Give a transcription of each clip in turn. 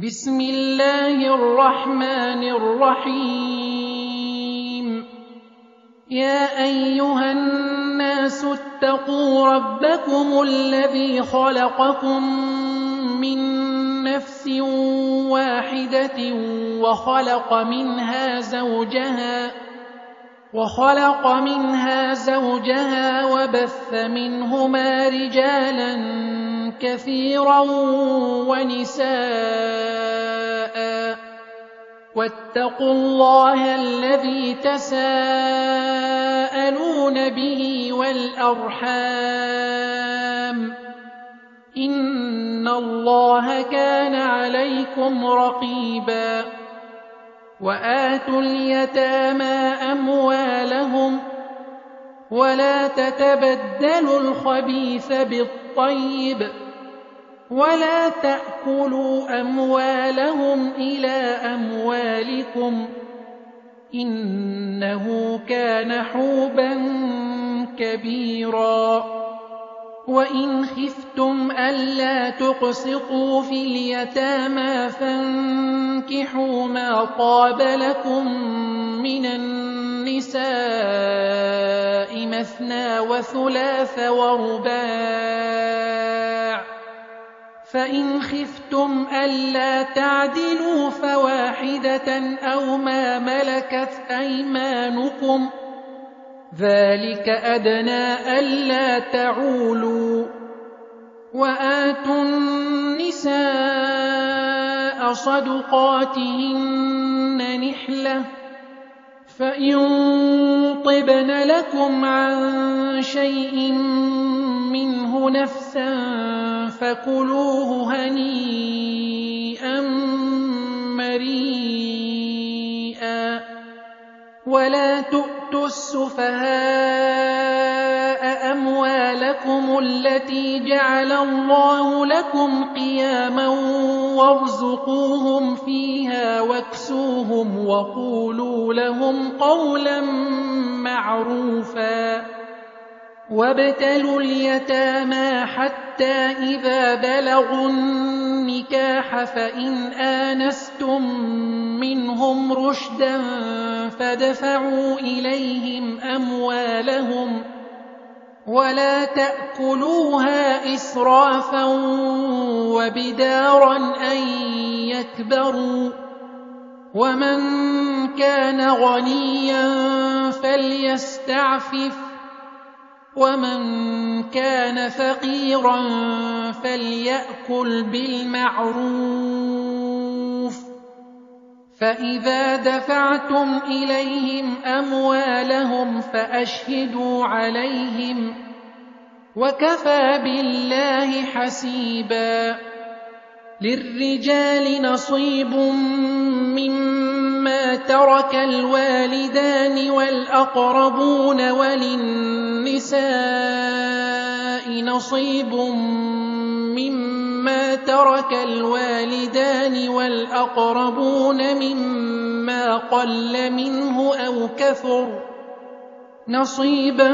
بسم الله الرحمن الرحيم يا أيها الناس اتقوا ربكم الذي خلقكم من نفس واحدة وخلق منها زوجها وبث منهما رجالا كثيرا ونساء واتقوا الله الذي تساءلون به والأرحام إن الله كان عليكم رقيبا وآتوا اليتامى أموالهم ولا تتبدلوا الخبيث بالطيب ولا تأكلوا أموالهم إلى أموالكم إنه كان حوبا كبيرا وإن خفتم ألا تقسطوا في اليتامى فانكحوا ما طاب لكم من النساء مثنى وثلاث ورباع فإن خفتم ألا تعدلوا فواحدة أو ما ملكت أيمانكم ذلك أدنى ألا تعولوا وآتوا النساء صدقاتهن نحلة فإن طبن لكم عن شيء منه نفسا فكلوه هنيئا مريئا ولا تؤتوا السفهاء أموالكم التي جعل الله لكم قياما وارزقوهم فيها واكسوهم وقولوا لهم قولا معروفا وابتلوا اليتامى حتى إذا بلغوا النكاح فإن آنستم منهم رشدا فادفعوا إليهم أموالهم ولا تأكلوها إسرافا وبدارا أن يكبروا ومن كان غنيا فليستعفف ومن كان فقيرا فليأكل بالمعروف فإذا دفعتم إليهم أموالهم فأشهدوا عليهم وكفى بالله حسيبا للرجال نصيب مما ترك الوالدان والأقربون وللنساء نصيب مما ترك الوالدان والأقربون مما قل منه أو كثر نصيبا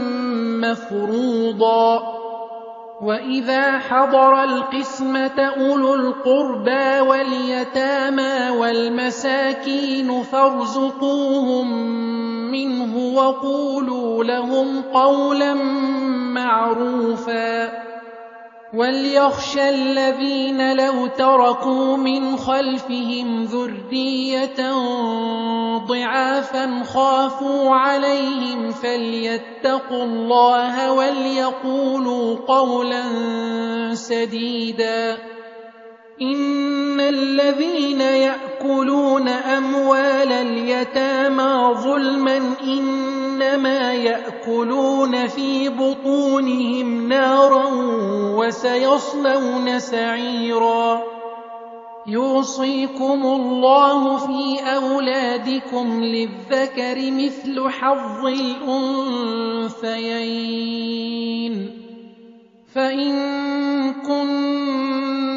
مفروضا وإذا حضر القسمة أولو القربى واليتامى والمساكين فارزقوهم منه وقولوا لهم قولا معروفا وليخشى الذين لو تركوا من خلفهم ذرية ضعافا خافوا عليهم فليتقوا الله وليقولوا قولا سديدا إن الذين يأكلون أموال اليتامى ظلما إنما يأكلون في بطونهم نارا وسيصلون سعيرا يوصيكم الله في أولادكم للذكر مثل حظ الأنثيين فإن كن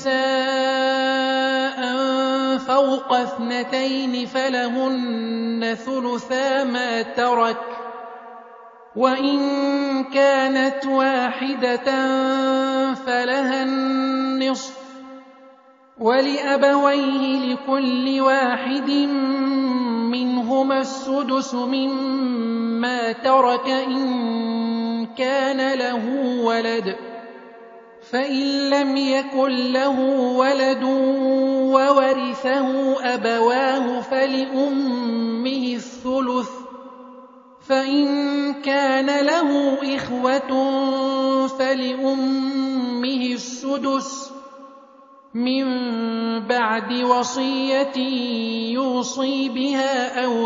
نساء فوق 2 فلهن ثلثا ما ترك وإن كانت واحدة فلها النصف ولأبويه لكل واحد منهما السدس مما ترك إن كان له ولد، فإن لم يكن له ولد وورثه أبواه فلأمه الثلث، فإن كان له إخوة فلأمه السدس من بعد وصية يوصي بها أو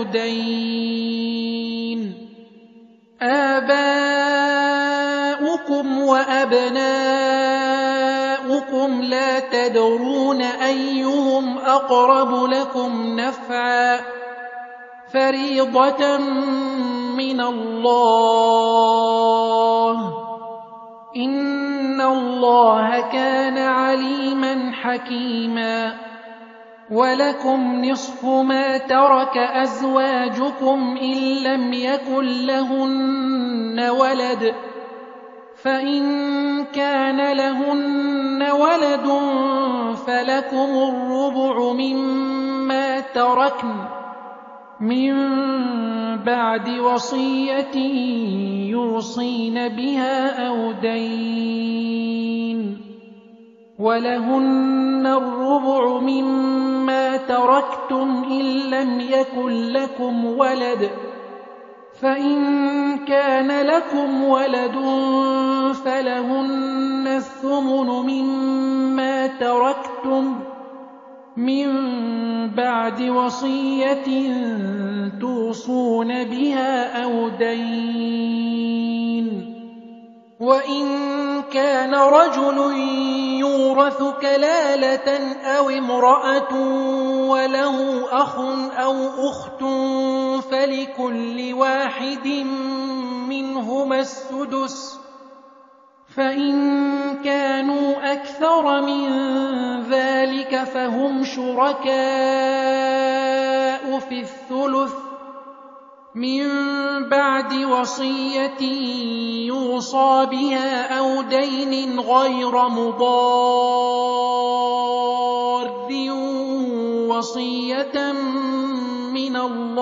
دين. آباؤكم وأبناؤكم لا تدرون أيهم أقرب لكم نفعا، فريضة من الله، إن الله كان عليما حكيما. ولكم نصف ما ترك أزواجكم إن لم يكن لهن ولد، فإن كان لهن ولد فلكم الربع مما تركن من بعد وصية يوصين بها أو دين. ولهن الربع مما تركتم إن لم يكن لكم ولد، فإن كان لكم ولد فلهن الثمن مما تركتم من بعد وصية توصون بها أو دين. وإن كان رجل يورث كلالة أو امرأة وله أخ أو أخت فلكل واحد منهما السدس، فإن كانوا أكثر من ذلك فهم شركاء في الثلث من بعد وصية يوصى بها أو دين غير مضار، وصية من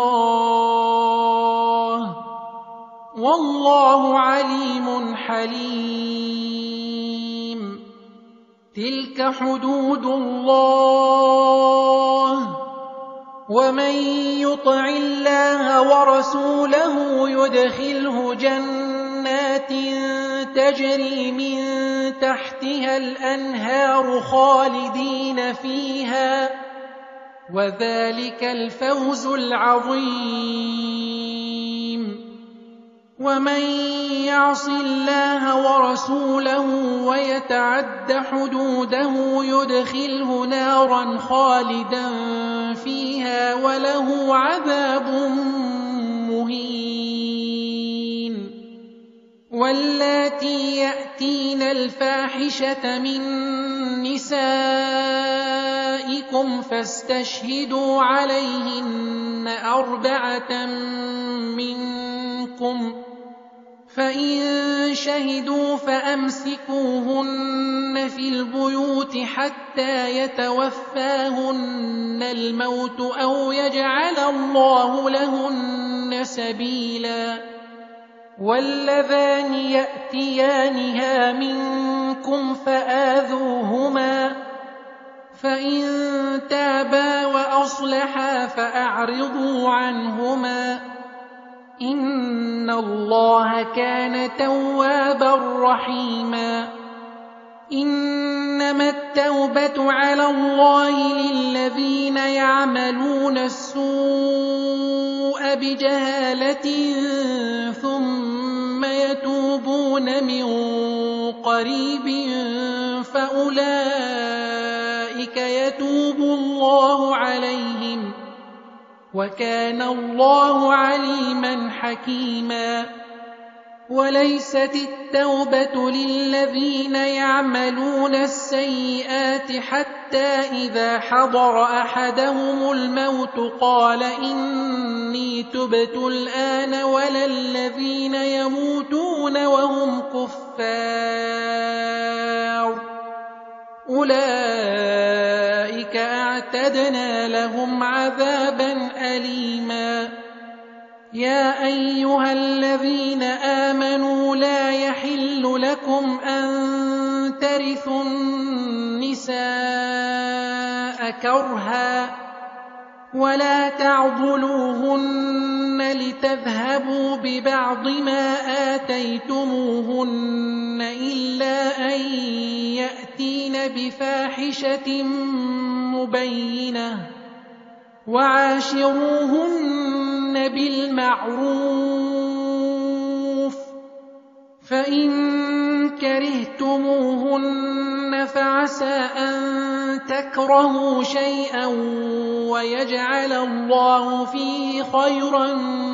الله، والله عليم حليم. تلك حدود الله، ومن يطع الله ورسوله يدخله جنات تجري من تحتها الأنهار خالدين فيها، وذلك الفوز العظيم. ومن يعص الله ورسوله ويتعد حدوده يدخله نارا خالدا فيها وله عذاب مهين. واللاتي يأتين الفاحشة من نسائكم فاستشهدوا عليهن 4 منكم، فإن شهدوا فأمسكوهن في البيوت حتى يتوفاهن الموت أو يجعل الله لهن سبيلا. واللذان يأتيانها منكم فآذوهما، فإن تابا وأصلحا فأعرضوا عنهما، إن الله كان توابا رحيما. إنما التوبة على الله للذين يعملون السوء بجهالة ثم يتوبون من قريب فأولئك يتوب الله عليهم، وكان الله عليما حكيما. وليست التوبة للذين يعملون السيئات حتى إذا حضر أحدهم الموت قال إني تبت الآن، ولا الذين يموتون وهم كفار، أولئك وأعتدنا لهم عذابا أليما يا أيها الذين آمنوا لا يحل لكم أن ترثوا النساء كرها ولا تعضلوهن لتذهبوا ببعض ما آتيتموهن إلا أن يأتين بفاحشة مبينة وعاشروهن بالمعروف فإن كرهتموهن فعسى أن تكرهوا شيئا ويجعل الله فيه خيرا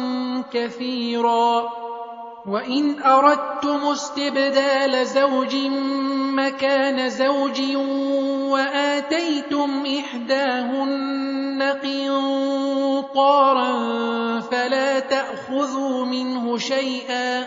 كثيرا وإن أردتم استبدال زوج مكان زوج وآتيتم إحداهن قنطارا فلا تأخذوا منه شيئا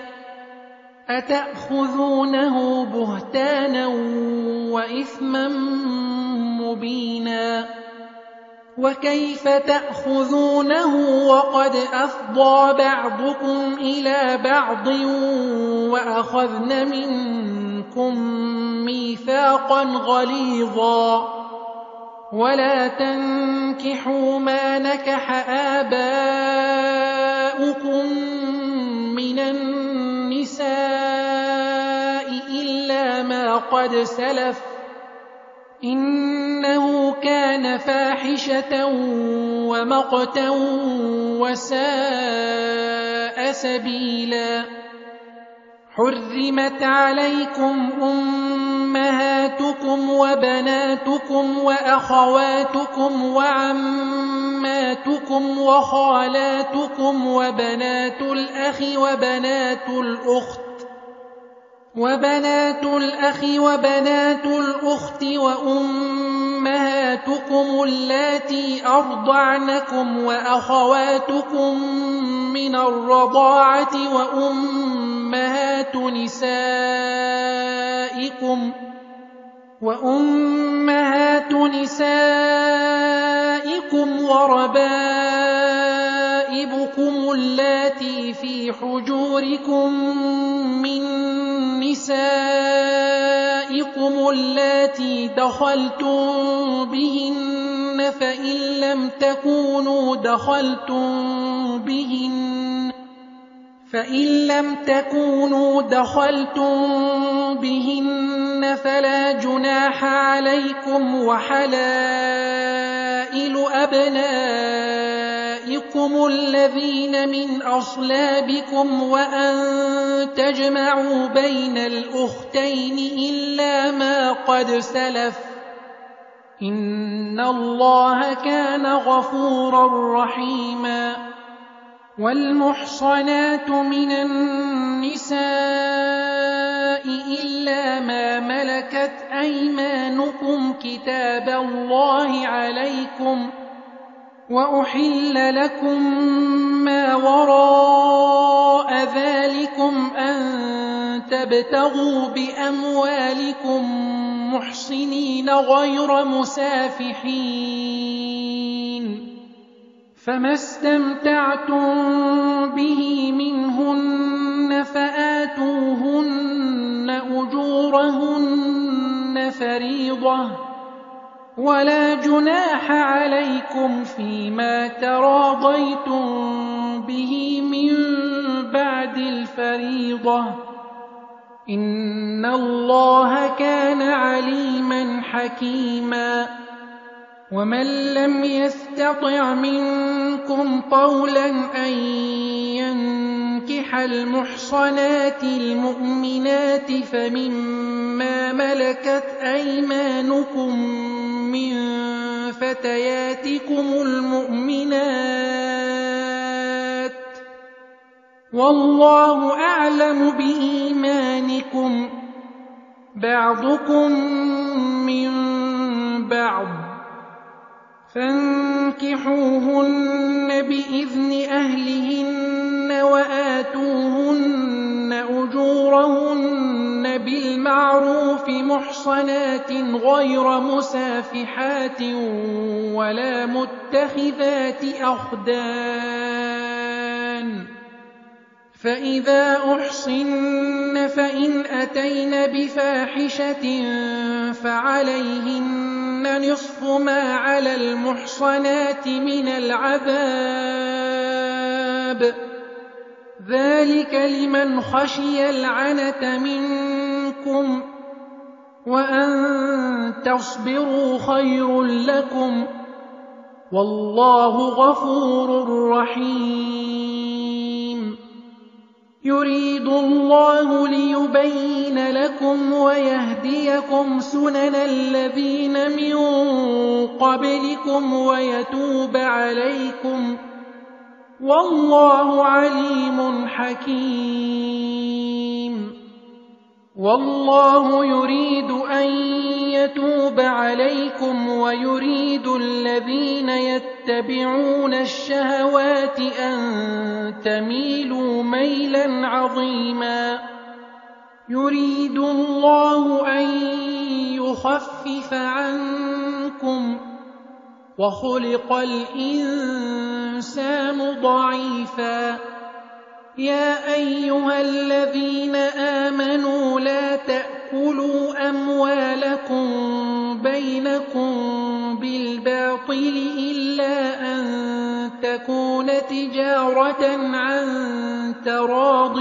أتأخذونه بهتانا وإثما مبينا وكيف تأخذونه وقد أفضى بعضكم إلى بعض وأخذن منكم ميثاقا غليظا ولا تنكحوا ما نكح آباؤكم من النساء إلا ما قد سلف إنه كان فاحشة ومقتا وساء سبيلا حرمت عليكم أمهاتكم وبناتكم وأخواتكم وعماتكم وخالاتكم وبنات الأخ وبنات الأخت وأمهاتكم اللاتي أرضعنكم وأخواتكم من الرضاعة وأمهات نسائكم وربائبكم اللاتي في حجوركم من نسائكم اللاتي دخلتم بهن فإن لم تكونوا دخلتم بهن فلا جناح عليكم وحلائل أبنائكم الذين من أصلابكم وأن تجمعوا بين الأختين إلا ما قد سلف إن الله كان غفورا رحيما والمحصنات من النساء إلا ما ملكت أيمانكم كتاب الله عليكم وأحل لكم ما وراء ذلكم أن تبتغوا بأموالكم محصنين غير مسافحين فما استمتعتم به منهن فآتوهن أجورهن فريضة ولا جناح عليكم فيما تراضيتم به من بعد الفريضة إن الله كان عليما حكيما ومن لم يستطع منكم طولا أن ينكح المحصنات المؤمنات فمما ملكت أيمانكم من فتياتكم المؤمنات والله أعلم بإيمانكم بعضكم من بعض فانكحوهن بإذن أهلهن وآتوهن أجورهن بالمعروف بالمعروف محصنات غير مسافحات ولا متخذات أخدان فإذا أحصن فإن أتين بفاحشة فعليهن نصف ما على المحصنات من العذاب ذلك لمن خشي العنة منكم وأن تصبروا خير لكم والله غفور رحيم يريد الله ليبين لكم ويهديكم سنن الذين من قبلكم ويتوب عليكم والله عليم حكيم والله يريد أن يتوب عليكم ويريد الذين يتبعون الشهوات أن تميلوا ميلا عظيما يريد الله أن يخفف عنكم وخلق الإنسان ضعيفا يا أيها الذين آمنوا لا تأكلوا أموالكم بينكم بالباطل إلا أن تكون تجارة عن تراض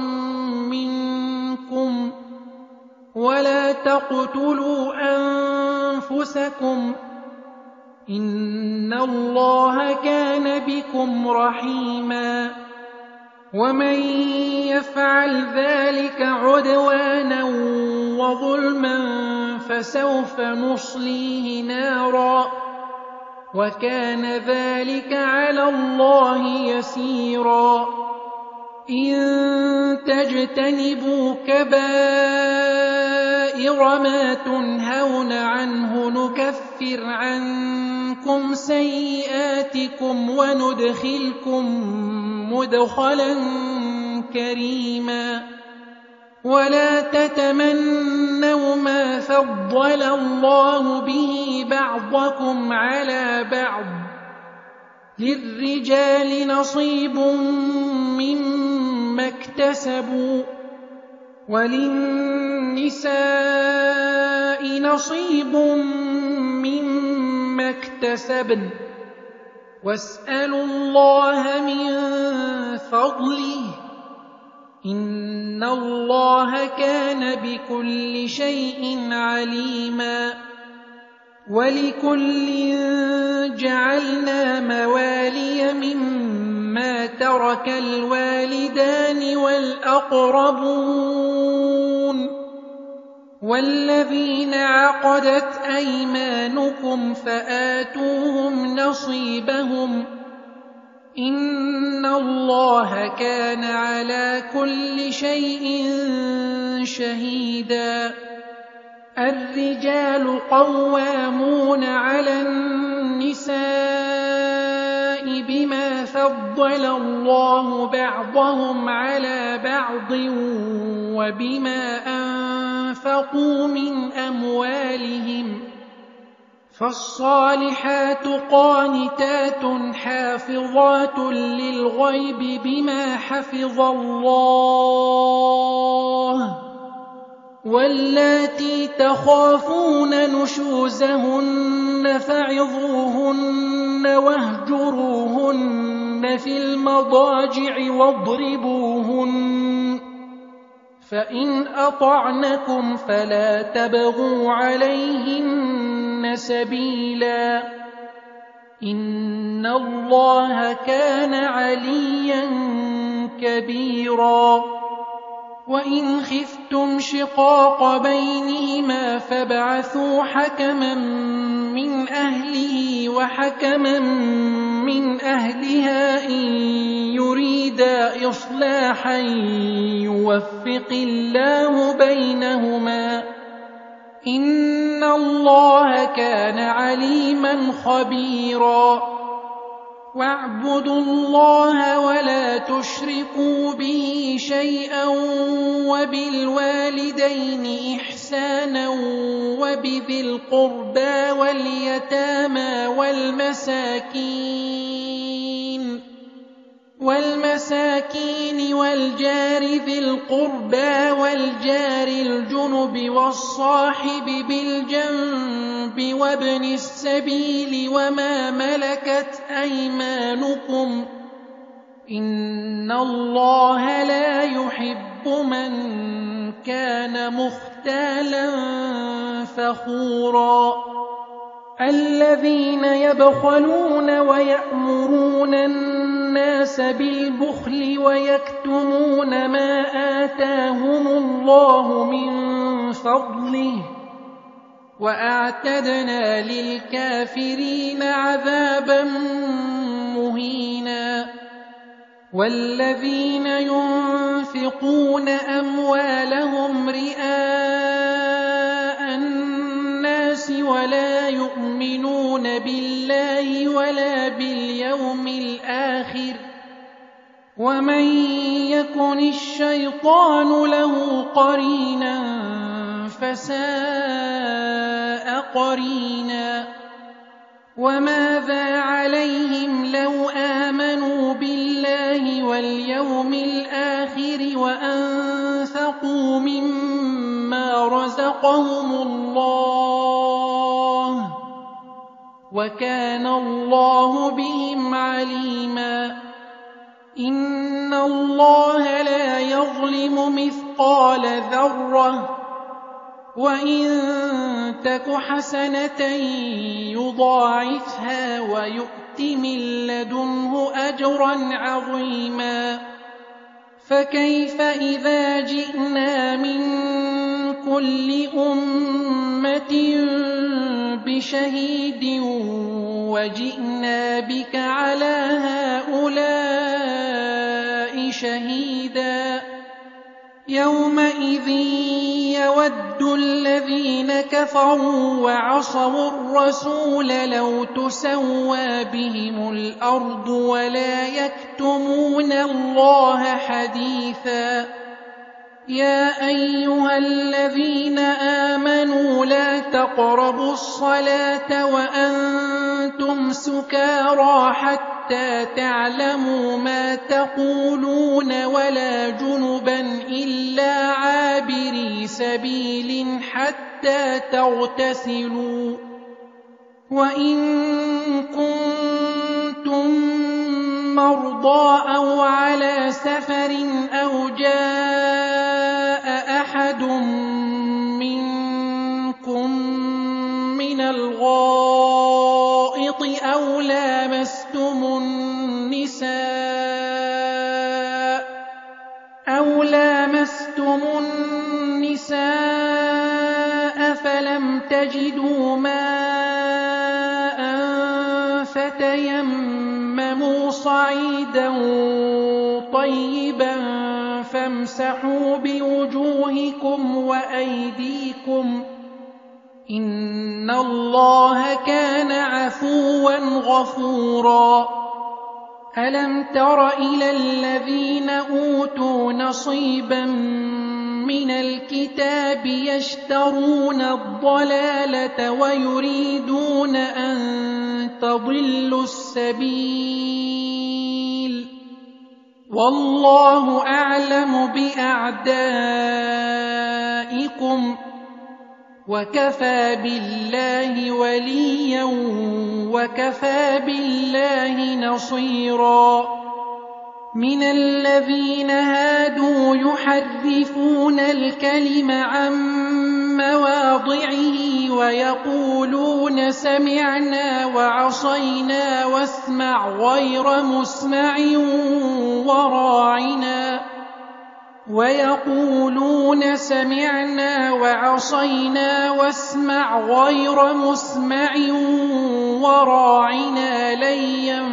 منكم ولا تقتلوا أنفسكم إن الله كان بكم رحيما ومن يفعل ذلك عدوانا وظلما فسوف نصليه نارا وكان ذلك على الله يسيرا إن تجتنبوا كبائر ما تنهون عنه نكفر عنكم سيئاتكم وندخلكم مدخلا كريما ولا تتمنوا ما فضل الله به بعضكم على بعض للرجال نصيب مما اكتسبوا وللنساء نصيب مما اكتسبن واسألوا الله من فضله إن الله كان بكل شيء عليما ولكل جعلنا موالي مما ترك الوالدان والأقربون والذين عقدت أيمانكم فآتوهم نصيبهم إن الله كان على كل شيء شهيدا الرجال قوامون على النساء بما فضل الله بعضهم على بعض وبما أنفقوا من أموالهم فالصالحات قانتات حافظات للغيب بما حفظ الله واللاتي تخافون نشوزهن فعظوهن واهجروهن في المضاجع واضربوهن فإن أطعنكم فلا تبغوا عليهن سبيلا إن الله كان عليا كبيرا وإن خفتم شقاق بينهما فابعثوا حكما من أهله وحكما من أهلها إن يريدا إصلاحا يوفق الله بينهما إن الله كان عليما خبيرا واعبدوا الله ولا تشركوا به شيئا وبالوالدين إحسانا وبذي القربى واليتامى والمساكين والجار ذي القربى والجار الجنب والصاحب بالجنب وابن السبيل وما ملكت أيمانكم إن الله لا يحب من كان مختالا فخورا الذين يبخلون ويأمرون الناس بالبخل ويكتمون ما آتاهم الله من فضله وأعتدنا للكافرين عذابا مهينا والذين ينفقون أموالهم رئاء الناس ولا يؤمنون بالله ولا باليوم الآخر ومن يكن الشيطان له قرينا فساء قرينا وماذا عليهم لو آمنوا بالله واليوم الآخر وأنفقوا مما رزقهم الله وكان الله بهم عليما إن الله لا يظلم مثقال ذرة وإن تك حسنة يضاعفها ويؤت من لدنه أجرا عظيما فكيف إذا جئنا من كل أمة بشهيد وجئنا بك على هؤلاء شهيدا يومئذ يود الذين كفروا وعصوا الرسول لو تسوى بهم الأرض ولا يكتمون الله حديثا يا أيها الذين آمنوا لا تقربوا الصلاة وأنتم سكارى حتى تعلموا ما تقولون ولا جنبا إلا عابري سبيل حتى تغتسلوا وإن كنتم مرضى أو على سفر أو جاء أحد منكم من الغائط أو لامستم النساء فلم تجدوا ماء فتيمموا صعيدا طيبا فامسحوا بوجوهكم وأيديكم إن الله كان عفوا غفورا ألم تر إلى الذين أوتوا نصيبا من الكتاب يشترون الضلالة ويريدون أن تضلوا السبيل والله أعلم بأعدائكم وكفى بالله وليا وكفى بالله نصيرا من الذين هادوا يحرفون الكلم عن مواضعه ويقولون سمعنا وعصينا واسمع غير مسمع وراعنا ويقولون سمعنا وعصينا واسمع غير مسمع وراعنا ليا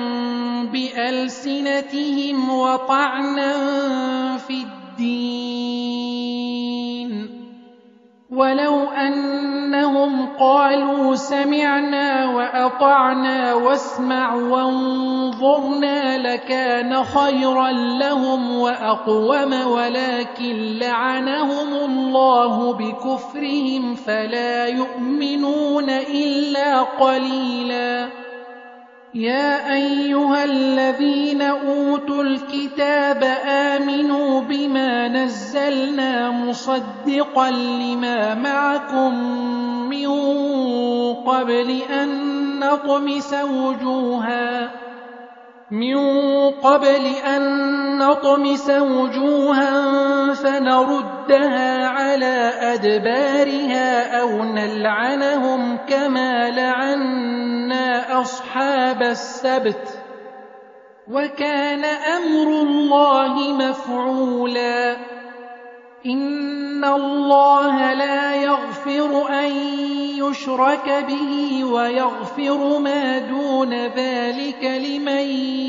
بألسنتهم وطعنا في الدين ولو أنهم قالوا سمعنا وأطعنا واسمع وانظرنا لكان خيرا لهم وأقوم ولكن لعنهم الله بكفرهم فلا يؤمنون إلا قليلا. يا أيها الذين أوتوا الكتاب آمنوا بما نزلنا مصدقا لما معكم من قبل أن نطمس وجوها فنردها على أدبارها أو نلعنهم كما لعنا أصحاب السبت وكان أمر الله مفعولا. إن الله لا يغفر أن يشرك به ويغفر ما دون ذلك لمن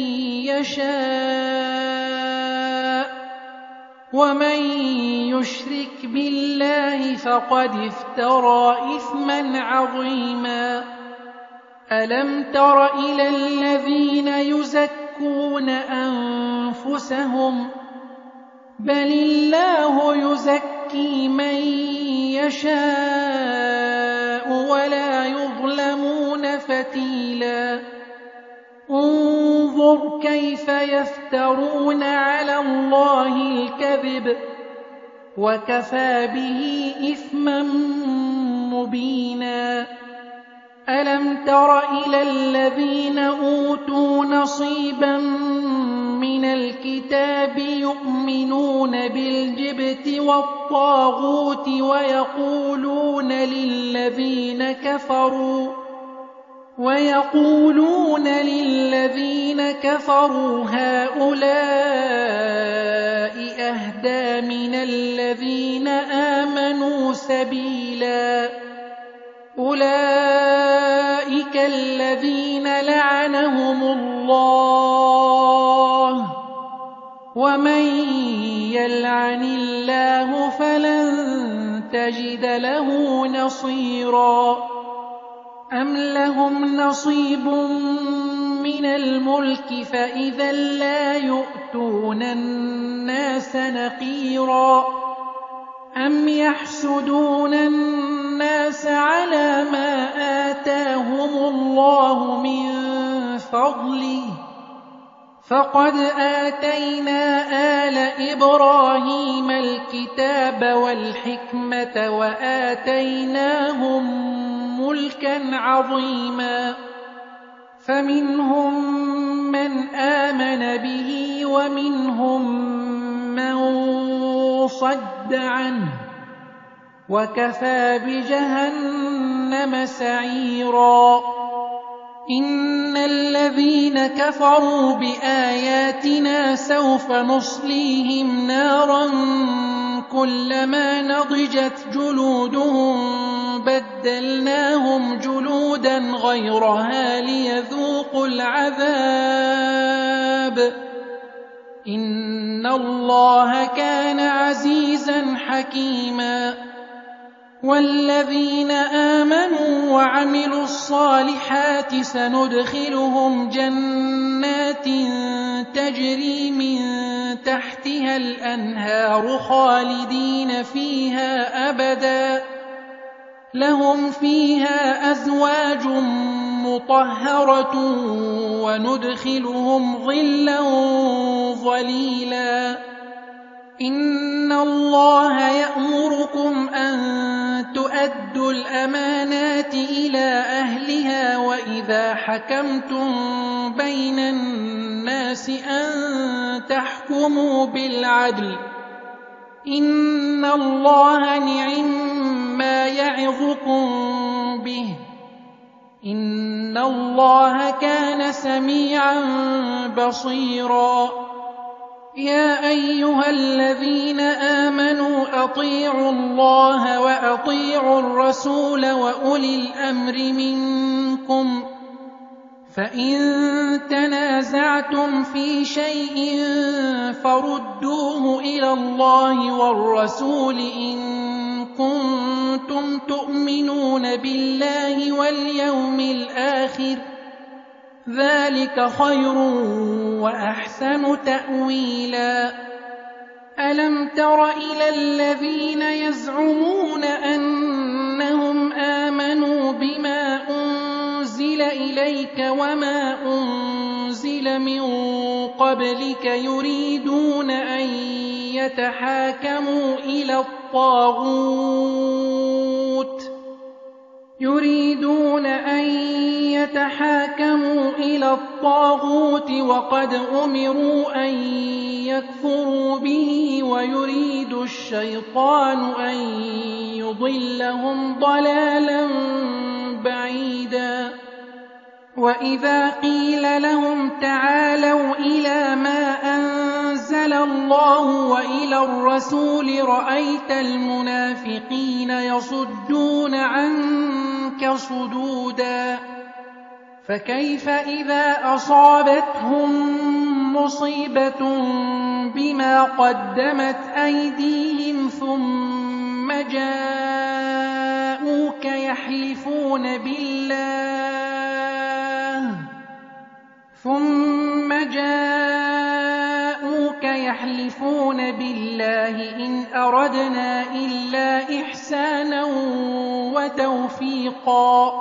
يشاء ومن يشرك بالله فقد افترى إثما عظيما. ألم تر إلى الذين يزكون أنفسهم بل الله يزكي من يشاء ولا يظلمون فتيلا. انظر كيف يفترون على الله الكذب وكفى به إثما مبينا. ألم تر إلى الذين أوتوا نصيبا من الكتاب يؤمنون بالجبت والطاغوت ويقولون للذين كفروا هؤلاء أهدى من الذين آمنوا سبيلا. أولئك الذين لعنهم الله ومن يلعن الله فلن تجد له نصيرا. أم لهم نصيب من الملك فإذا لا يؤتون الناس نقيرا. أم يحسدون الناس على ما آتاهم الله من فضله فقد آتينا آل إبراهيم الكتاب والحكمة وآتيناهم ملكا عظيما. فمنهم من آمن به ومنهم من صد عنه وكفى بجهنم سعيرا. إن الذين كفروا بآياتنا سوف نصليهم نارا كلما نضجت جلودهم بدلناهم جلودا غيرها ليذوقوا العذاب إن الله كان عزيزا حكيما. والذين آمنوا وعملوا الصالحات سندخلهم جنات تجري من تحتها الأنهار خالدين فيها أبدا لهم فيها أزواج مطهرة وندخلهم ظلا ظليلا. إن الله يأمركم أن تؤدوا الأمانات إلى أهلها وإذا حكمتم بين الناس أن تحكموا بالعدل إن الله نعما يعظكم به إن الله كان سميعا بصيرا. يا أيها الذين آمنوا أطيعوا الله وأطيعوا الرسول وأولي الأمر منكم فإن تنازعتم في شيء فردوه إلى الله والرسول إن كنتم تؤمنون بالله واليوم الآخر ذلك خير وأحسن تأويلا ألم تر إلى الذين يزعمون أنهم آمنوا بما أنزل إليك وما أنزل من قبلك يريدون أن يتحاكموا إلى الطاغوت وقد أمروا أن يكفروا به ويريد الشيطان أن يضلهم ضلالا بعيدا وإذا قيل لهم تعالوا إلى ما أنزل الله وإلى الرسول رأيت المنافقين يصدون عنك صدودا فكيف إذا أصابتهم مصيبة بما قدمت أيديهم ثم جاءوك يحلفون بالله إن أردنا إلا إحسانا وتوفيقا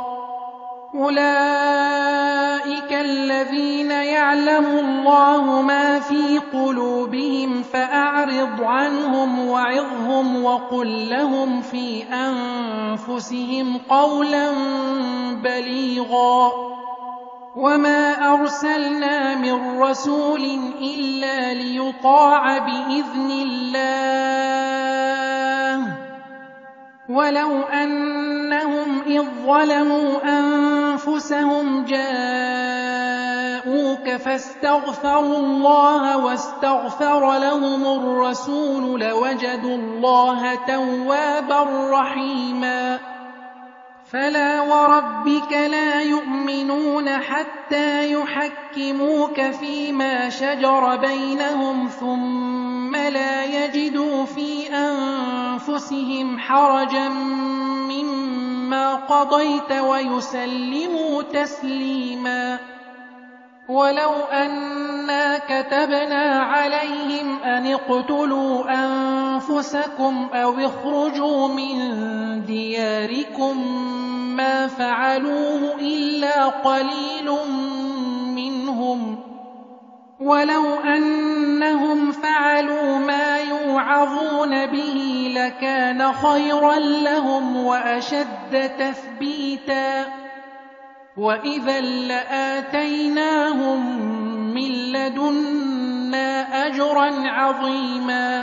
أولئك الذين يعلم الله ما في قلوبهم فأعرض عنهم وعظهم وقل لهم في أنفسهم قولا بليغا وما أرسلنا من رسول إلا ليطاع بإذن الله ولو أنهم إذ ظلموا أنفسهم جاءوك فاستغفروا الله واستغفر لهم الرسول لوجدوا الله توابا رحيما فلا وربك لا يؤمنون حتى يحكموك فيما شجر بينهم ثم لا يجدوا في أنفسهم حرجا مما قضيت ويسلموا تسليما ولو أنا كتبنا عليهم أن اقتلوا أنفسكم أو اخرجوا من دياركم ما فعلوه إلا قليل منهم ولو أنهم فعلوا ما يوعظون به لكان خيرا لهم وأشد تثبيتا وإذا لآتيناهم من لدنا أجرا عظيما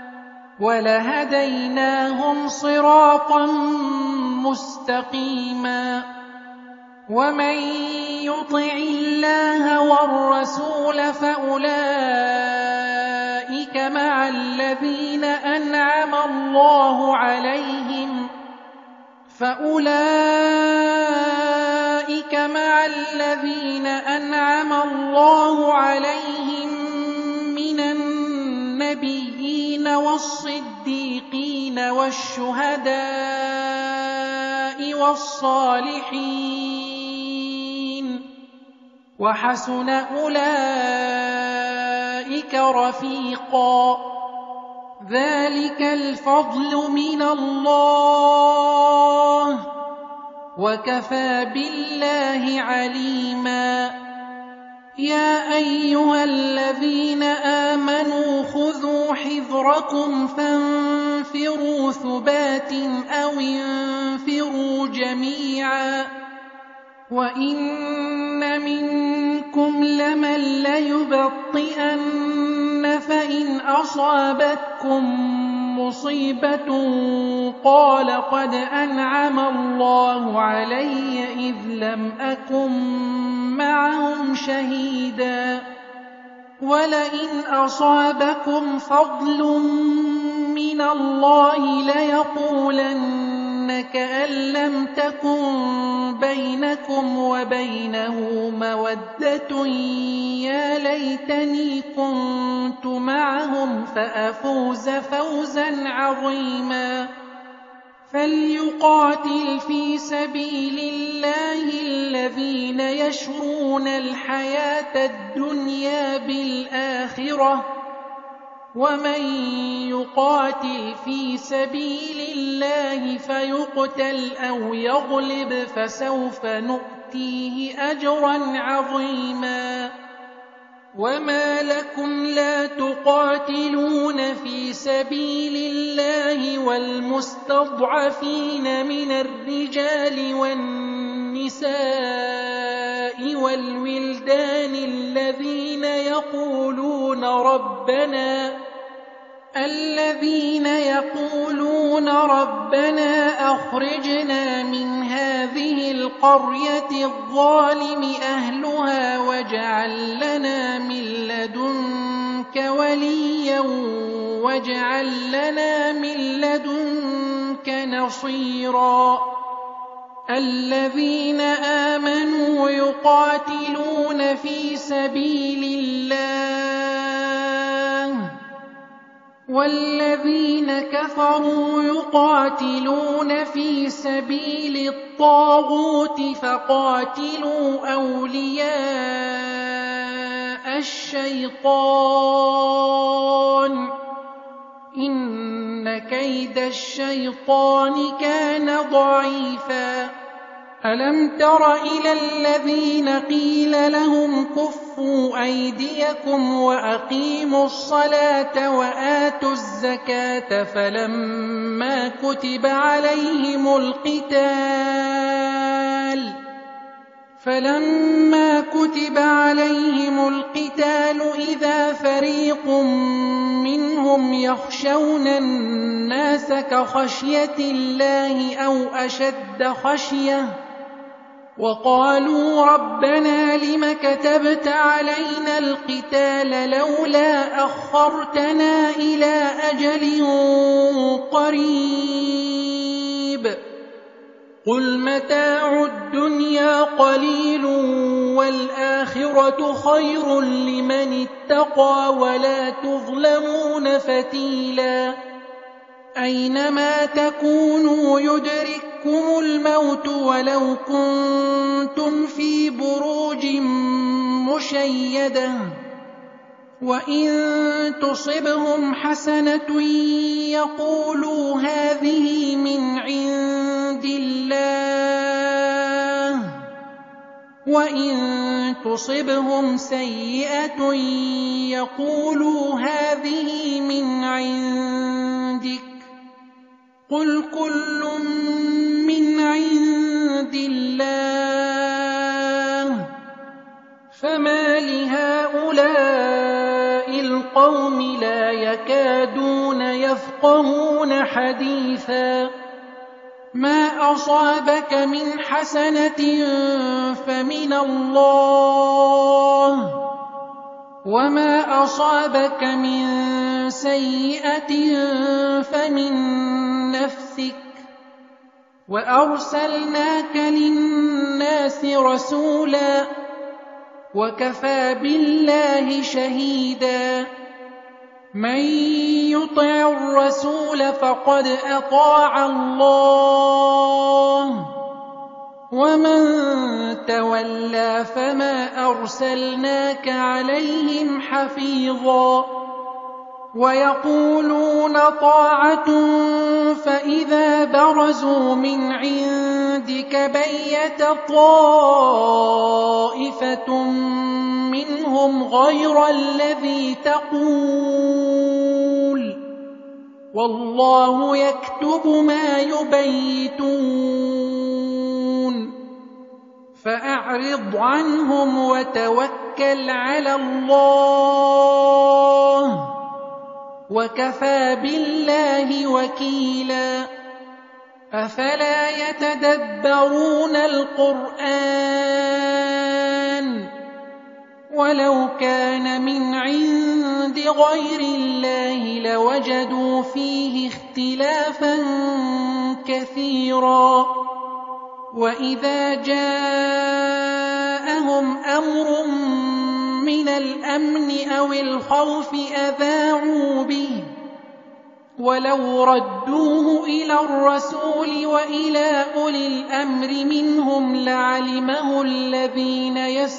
ولهديناهم صراطا مستقيما ومن يطع الله والرسول فأولئك مع الذين أنعم الله عليهم من النبيين والصديقين والشهداء والصالحين وحسن أولئك رفيقا ذلك الفضل من الله وكفى بالله عليما يا أيها الذين آمنوا خذوا حذركم فانفروا ثبات أو انفروا جميعا وإن منكم لمن ليبطئن فإن أصابتكم مصيبة قال قد أنعم الله علي إذ لم أكن معهم شهيدا ولئن أصابكم فضل من الله ليقولن كأن لم تكن بينكم وبينه مودة يا ليتني كنت معهم فأفوز فوزا عظيما فليقاتل في سبيل الله الذين يشرون الحياة الدنيا بالآخرة ومن يقاتل في سبيل الله فيقتل أو يغلب فسوف نؤتيه أجرا عظيما وما لكم لا تقاتلون في سبيل الله والمستضعفين من الرجال والنساء والولدان الذين يقولون ربنا أخرجنا من هذه القرية الظالم أهلها واجعل لنا من لدنك وليا واجعل لنا من لدنك نصيرا الذين آمنوا يقاتلون في سبيل الله والذين كفروا يقاتلون في سبيل الطاغوت فقاتلوا أولياء الشيطان إن كيد الشيطان كان ضعيفا ألم تر إلى الذين قيل لهم كفوا أيديكم وأقيموا الصلاة وآتوا الزكاة فلما كتب عليهم القتال إذا فريق منهم يخشون الناس كخشية الله أو أشد خشية وقالوا ربنا لم كتبت علينا القتال لولا أخرتنا إلى أجل قريب قل متاع الدنيا قليل والآخرة خير لمن اتقى ولا تظلمون فتيلا أينما تكونوا يدرككم الموت ولو كنتم في بروج مشيدة وإن تصبهم حسنة يقولوا هذه من عند الله وإن تصبهم سيئة يقولوا هذه من عندك قل كل من عند الله فما لهؤلاء القوم لا يكادون يفقهون حديثا ما أصابك من حسنة فمن الله وما أصابك من سيئة فمن نفسك وأرسلناك للناس رسولا وكفى بالله شهيدا من يطع الرسول فقد أطاع الله ومن تولى فما أرسلناك عليهم حفيظا ويقولون طاعة فإذا برزوا من عندك بيت طائفة منهم غير الذي تقول والله يكتب ما يبيتون فأعرض عنهم وتوكل على الله وكفى بالله وكيلا أفلا يتدبرون القرآن ولو كان من عند غير الله لوجدوا فيه اختلافا كثيرا وإذا جاءهم أمر من الأمن أو الخوف أذاعوا به وَلَوْ رَدُّوهُ إِلَى الرَّسُولِ وَإِلَى أُولِي الْأَمْرِ مِنْهُمْ لَعَلِمَهُ الَّذِينَ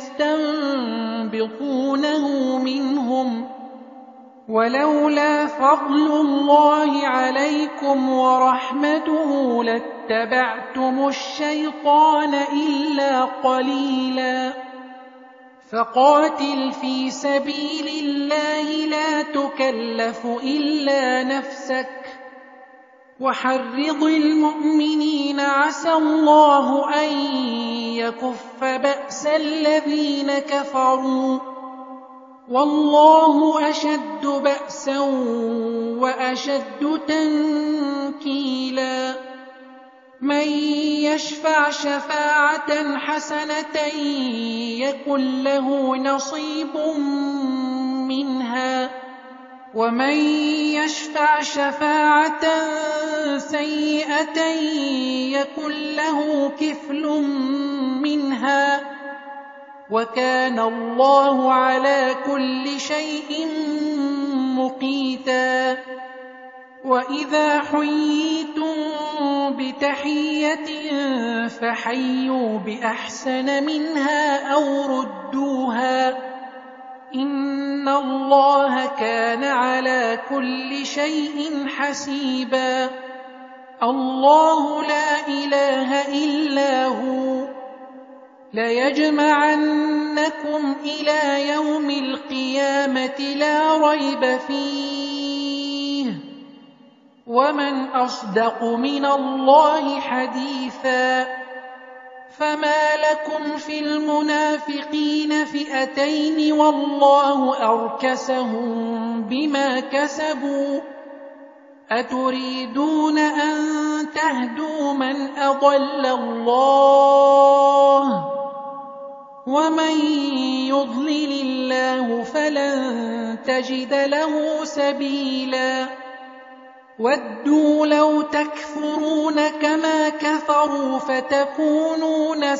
يَسْتَنبِطُونَهُ مِنْهُمْ ۗ وَلَوْلَا فَضْلُ اللَّهِ عَلَيْكُمْ وَرَحْمَتُهُ لَاتَّبَعْتُمُ الشَّيْطَانَ إِلَّا قَلِيلًا فَقَاتِلْ فِي سَبِيلِ اللَّهِ لَا تُكَلَّفُ إِلَّا نَفْسَكَ وَحَرِّضِ الْمُؤْمِنِينَ عَسَى اللَّهُ أَن يَكُفَّ بَأْسَ الَّذِينَ كَفَرُوا وَاللَّهُ أَشَدُّ بَأْسًا وَأَشَدُّ تَنكِيلًا مَن يَشْفَعْ شَفَاعَةً حَسَنَةً يَكُن لَّهُ نَصِيبٌ مِّنْهَا وَمَن يَشْفَعْ شَفَاعَةً سَيِّئَةً يَكُن لَّهُ كِفْلٌ مِّنْهَا وَكَانَ اللَّهُ عَلَىٰ كُلِّ شَيْءٍ مُّقِيتًا وَإِذَا حُيِّيتُم بِتَحِيَّةٍ فَحَيُّوا بِأَحْسَنَ مِنْهَا أَوْ رُدُّوهَا ۗ إِنَّ اللَّهَ كَانَ عَلَىٰ كُلِّ شَيْءٍ حَسِيبًا اللَّهُ لَا إِلَٰهَ إِلَّا هُوَ لَيَجْمَعَنَّكُمْ إِلَىٰ يَوْمِ الْقِيَامَةِ لَا رَيْبَ فِيهِ وَمَنْ أَصْدَقُ مِنَ اللَّهِ حَدِيثًا فَمَا لَكُمْ فِي الْمُنَافِقِينَ فِئَتَيْنِ وَاللَّهُ أَرْكَسَهُم بِمَا كَسَبُوا أَتُرِيدُونَ أَن تَهْدُوا مَنْ أَضَلَّ اللَّهُ وَمَن يُضْلِلِ اللَّهُ فَلَن تَجِدَ لَهُ سَبِيلًا وَدُّوا لَوْ تَكْفُرُونَ كَمَا كَفَرُوا فَتَكُونُونَ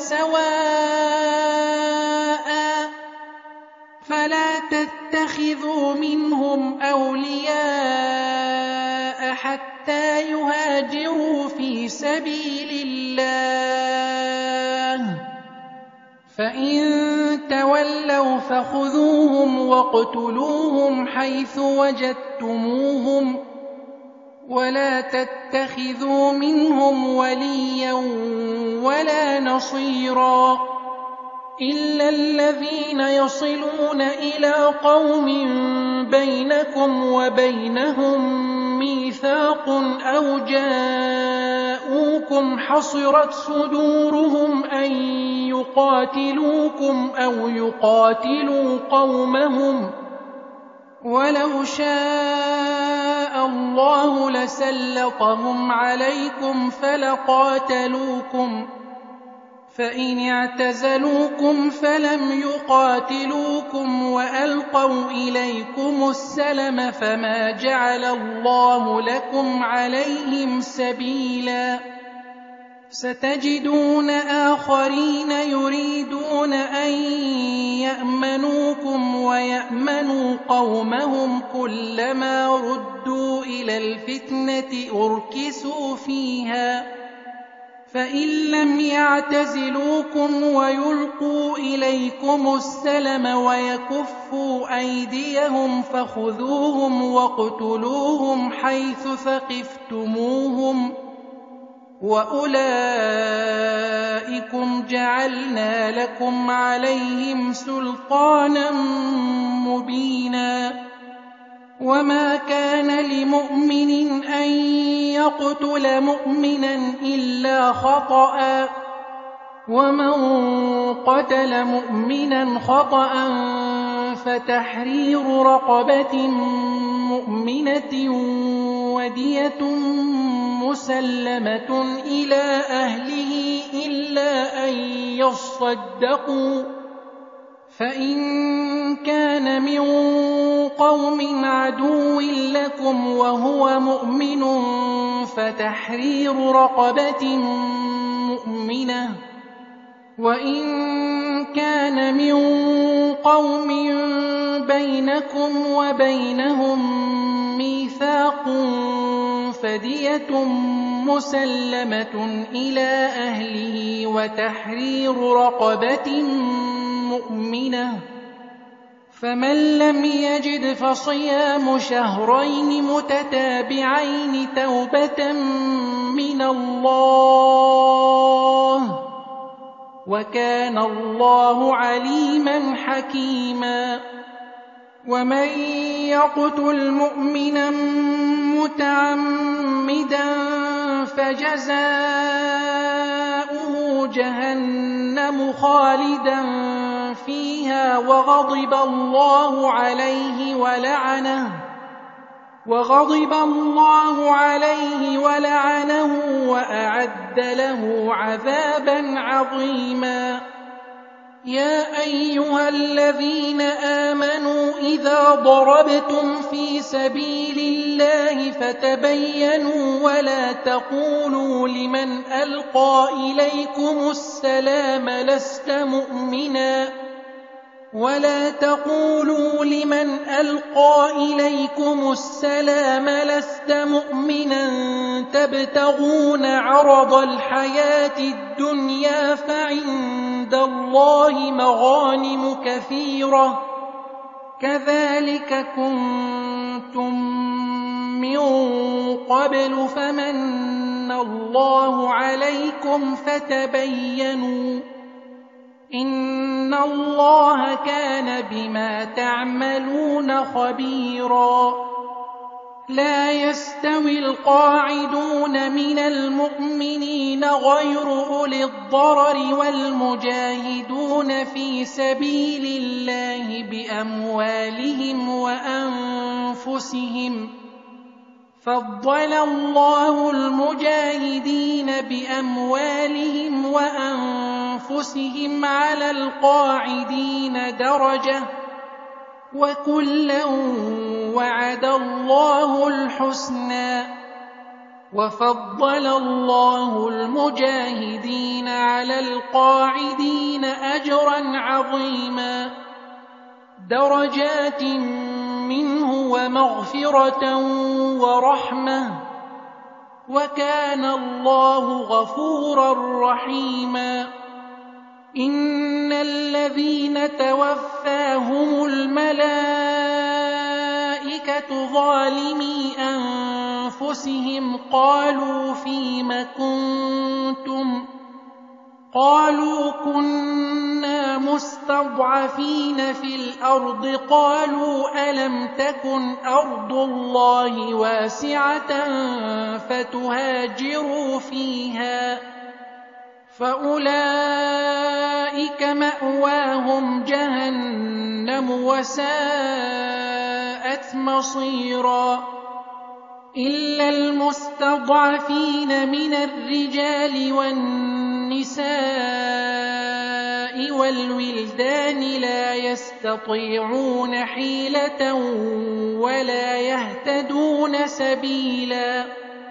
سَوَاءً فَلَا تَتَّخِذُوا مِنْهُمْ أَوْلِيَاءَ حَتَّىٰ يُهَاجِرُوا فِي سَبِيلِ اللَّهِ ۚ فَإِن تَوَلَّوْا فَخُذُوهُمْ وَاقْتُلُوهُمْ حَيْثُ وَجَدتُّمُوهُمْ ۖ وَلَا تَتَّخِذُوا مِنْهُمْ وَلِيًّا وَلَا نَصِيرًا إِلَّا الَّذِينَ يَصِلُونَ إِلَىٰ قَوْمٍ بَيْنَكُمْ وَبَيْنَهُم مِّيثَاقٌ أَوْ جَاءُوكُمْ حَصِرَتْ صُدُورُهُمْ أَن يُقَاتِلُوكُمْ أَوْ يُقَاتِلُوا قَوْمَهُمْ ۚ وَلَوْ شَاءَ اللَّهُ لَسَلَّطَهُمْ عَلَيْكُمْ فَلَقَاتَلُوكُمْ ۚ فَإِنِ اعْتَزَلُوكُمْ فَلَمْ يُقَاتِلُوكُمْ وَأَلْقَوْا إِلَيْكُمُ السَّلَمَ فَمَا جَعَلَ اللَّهُ لَكُمْ عَلَيْهِمْ سَبِيلًا سَتَجِدُونَ آخَرِينَ يُرِيدُونَ أَن يَأْمَنُوكُمْ وَيَأْمَنُوا قَوْمَهُمْ كُلَّمَا رُدُّوا إِلَى الْفِتْنَةِ أُرْكِسُوا فِيهَا فَإِن لَّمْ يَعْتَزِلُوكُمْ وَيُلْقُوا إِلَيْكُمُ السَّلَمَ وَيَكُفُّوا أَيْدِيَهُمْ فَخُذُوهُمْ وَاقْتُلُوهُمْ حَيْثُ ثَقِفْتُمُوهُمْ ۚ وَأُولَٰئِكُمْ جَعَلْنَا لَكُمْ عَلَيْهِمْ سُلْطَانًا مُّبِينًا وَمَا كَانَ لِمُؤْمِنٍ أَن يَقْتُلَ مُؤْمِنًا إِلَّا خَطَأً ۚ وَمَن قَتَلَ مُؤْمِنًا خَطَأً فَتَحْرِيرُ رَقَبَةٍ مُّؤْمِنَةٍ وَدِيَةٌ مُّسَلَّمَةٌ إِلَىٰ أَهْلِهِ إِلَّا أَن يَصَّدَّقُوا ۚ فَإِن كَانَ مِن قَوْمٍ عَدُوٍّ لَّكُمْ وَهُوَ مُؤْمِنٌ فَتَحْرِيرُ رَقَبَةٍ مُّؤْمِنَةٍ ۖ وَإِن كَانَ مِن قَوْمٍ بَيْنَكُمْ وَبَيْنَهُم مِّيثَاقٌ فدية مسلمة إلى أهله وتحرير رقبة مؤمنة، فمن لم يجد فصيام شهرين متتابعين توبة من الله، وكان الله عليما حكيما. ومن يقتل مؤمنا متعمدا فجزاؤه جهنم خالدا فيها وغضب الله عليه ولعنه وأعد له عذابا عظيما. يا أيها الذين آمنوا إذا ضربتم في سبيل الله فتبينوا ولا تقولوا لمن ألقى إليكم السلام لست مؤمنا تبتغون عرض الحياة الدنيا فعند الله مغانم كثيرة، كذلك كنتم من قبل فمن الله عليكم فتبينوا، إن الله كان بما تعملون خبيرا. لا يستوي القاعدون من المؤمنين غير أولي الضرر والمجاهدون في سبيل الله بأموالهم وأنفسهم، فضل الله المجاهدين بأموالهم وأنفسهم على القاعدين درجة، وكلا وعد الله الحسنى، وفضل الله المجاهدين على القاعدين أجرا عظيما، درجات منه ومغفرة ورحمة، وكان الله غفورا رحيما. إن الذين توفاهم الملائكة ظالمي أنفسهم قالوا فيم كنتم؟ قالوا كنا مستضعفين في الأرض، قالوا ألم تكن أرض الله واسعة فتهاجروا فيها، فأولئك مأواهم جهنم وساءت مصيرا. إلا المستضعفين من الرجال والنساء والولدان لا يستطيعون حيلة ولا يهتدون سبيلا،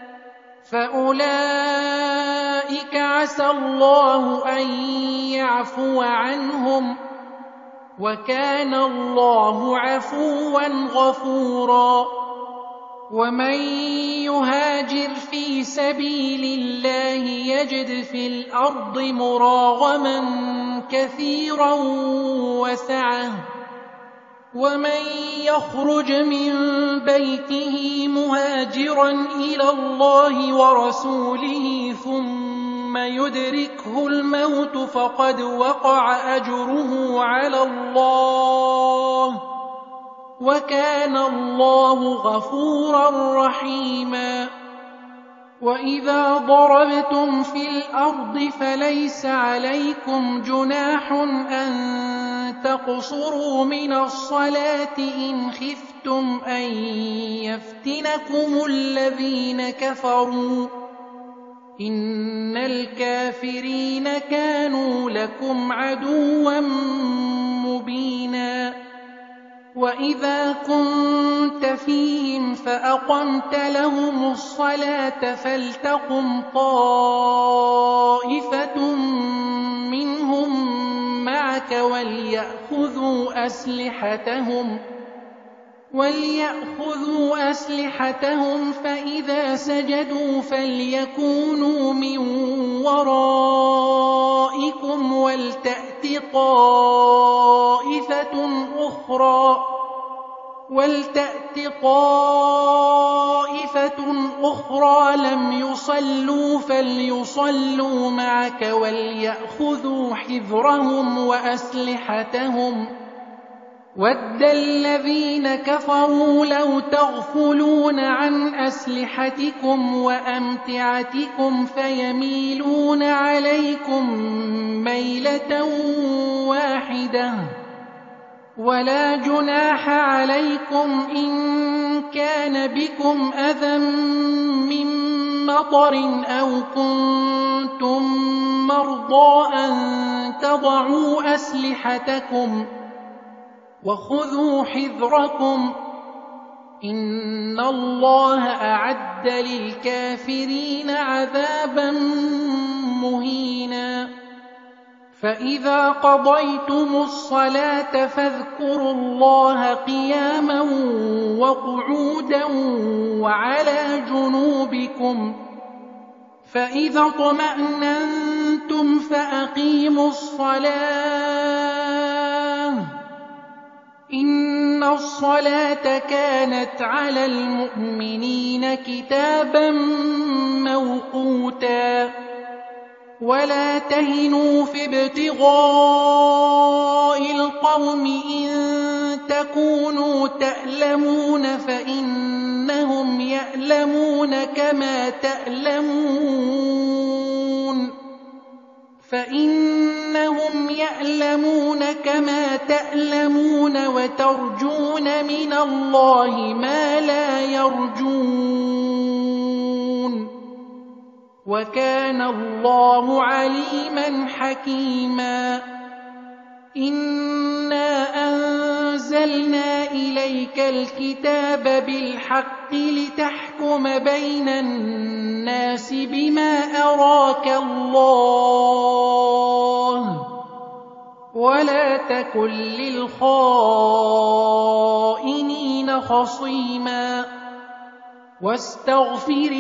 فأولئك عسى الله أن يعفو عنهم، وكان الله عفوا غفورا. ومن يهاجر في سبيل الله يجد في الأرض مراغما كثيرا وسعة، ومن يخرج من بيته مهاجرا إلى الله ورسوله ثم يدركه الموت فقد وقع أجره على الله، وكان الله غفورا رحيما. وإذا ضربتم في الأرض فليس عليكم جناح أن تقصروا من الصلاة إن خفتم أن يفتنكم الذين كفروا، إن الكافرين كانوا لكم عدوا مبينا. وإذا كنت فيهم فأقمت لهم الصلاة فلتقم طائفة منهم معك وليأخذوا أسلحتهم وَلْيَأْخُذُوا أَسْلِحَتَهُمْ فَإِذَا سَجَدُوا فَلْيَكُونُوا مِنْ وَرَائِكُمْ وَلْتَأْتِ طَائِفَةٌ أُخْرَىٰ لَمْ يُصَلُّوا فَلْيُصَلُّوا مَعَكَ وَلْيَأْخُذُوا حِذْرَهُمْ وَأَسْلِحَتَهُمْ ۗ وَدَّ الَّذِينَ كَفَرُوا لَوْ تَغْفُلُونَ عَنْ أَسْلِحَتِكُمْ وَأَمْتِعَتِكُمْ فَيَمِيلُونَ عَلَيْكُمْ مَيْلَةً وَاحِدَةً ۚ وَلَا جُنَاحَ عَلَيْكُمْ إِن كَانَ بِكُمْ أَذًى مِّن مَّطَرٍ أَوْ كُنتُم مَّرْضَىٰ أَن تَضَعُوا أَسْلِحَتَكُمْ ۖ وَخُذُوا حِذْرَكُمْ ۗ إِنَّ اللَّهَ أَعَدَّ لِلْكَافِرِينَ عَذَابًا مُّهِينًا. فَإِذَا قَضَيْتُمُ الصَّلَاةَ فاذْكُرُوا اللَّهَ قِيَامًا وَقُعُودًا وَعَلَىٰ جُنُوبِكُمْ ۚ فَإِذَا اطْمَأْنَنتُمْ فَأَقِيمُوا الصَّلَاةَ ۚ إِنَّ الصَّلَاةَ كَانَتْ عَلَى الْمُؤْمِنِينَ كِتَابًا مَّوْقُوتًا. وَلَا تَهِنُوا فِي ابْتِغَاءِ الْقَوْمِ إِن تَكُونُوا تَأْلَمُونَ فَإِنَّهُمْ يَأْلَمُونَ كَمَا تَأْلَمُونَ وَتَرْجُونَ مِنَ اللَّهِ مَا لَا يَرْجُونَ ۗ وَكَانَ اللَّهُ عَلِيمًا حَكِيمًا. إِنَّا أَنزَلْنَا إِلَيْكَ الْكِتَابَ بِالْحَقِّ لِتَحْكُمَ بَيْنَ النَّاسِ بِمَا أَرَاكَ اللَّهُ ۚ وَلَا تَكُن لِّلْخَائِنِينَ خَصِيمًا. وَاسْتَغْفِرِ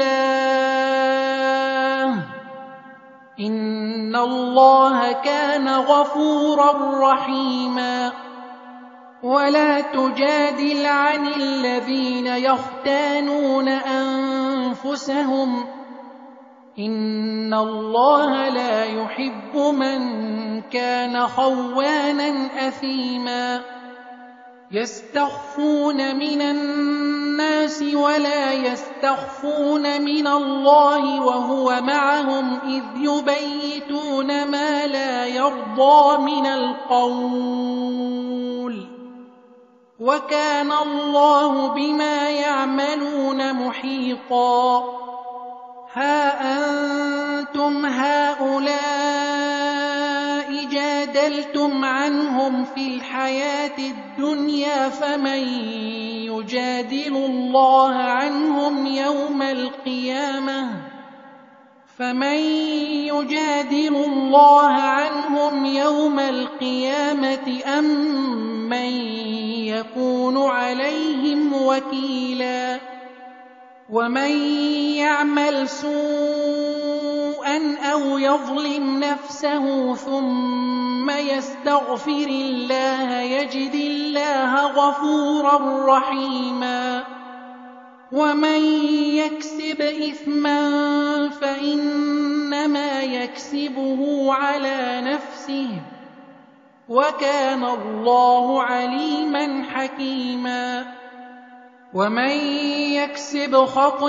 اللَّهَ ۖ إِنَّ اللَّهَ كَانَ غَفُورًا رَّحِيمًا. وَلَا تُجَادِلْ عَنِ الَّذِينَ يَخْتَانُونَ أَنفُسَهُمْ ۚ إِنَّ اللَّهَ لَا يُحِبُّ مَن كَانَ خَوَّانًا أَثِيمًا. يَسْتَخْفُونَ مِنَ النَّاسِ وَلَا يَسْتَخْفُونَ مِنَ اللَّهِ وَهُوَ مَعَهُمْ إِذْ يُبَيِّتُونَ مَا لَا يَرْضَىٰ مِنَ الْقَوْلِ ۚ وَكَانَ اللَّهُ بِمَا يَعْمَلُونَ مُحِيطًا. هَا أَنتُمْ هَٰؤُلَاءِ جَادَلْتُمْ عَنْهُمْ فِي الْحَيَاةِ الدُّنْيَا فَمَن يُجَادِلُ اللَّهَ عَنْهُمْ يَوْمَ الْقِيَامَةِ أَم مَّن يَكُونُ عَلَيْهِمْ وَكِيلًا. وَمَن يَعْمَلْ سُوءًا أَوْ يَظْلِمْ نَفْسَهُ ثُمَّ يَسْتَغْفِرِ اللَّهَ يَجِدِ اللَّهَ غَفُورًا رَّحِيمًا. وَمَن يَكْسِبْ إِثْمًا فَإِنَّمَا يَكْسِبُهُ عَلَىٰ نَفْسِهِ ۚ وَكَانَ اللَّهُ عَلِيمًا حَكِيمًا. وَمَن يَكْسِبْ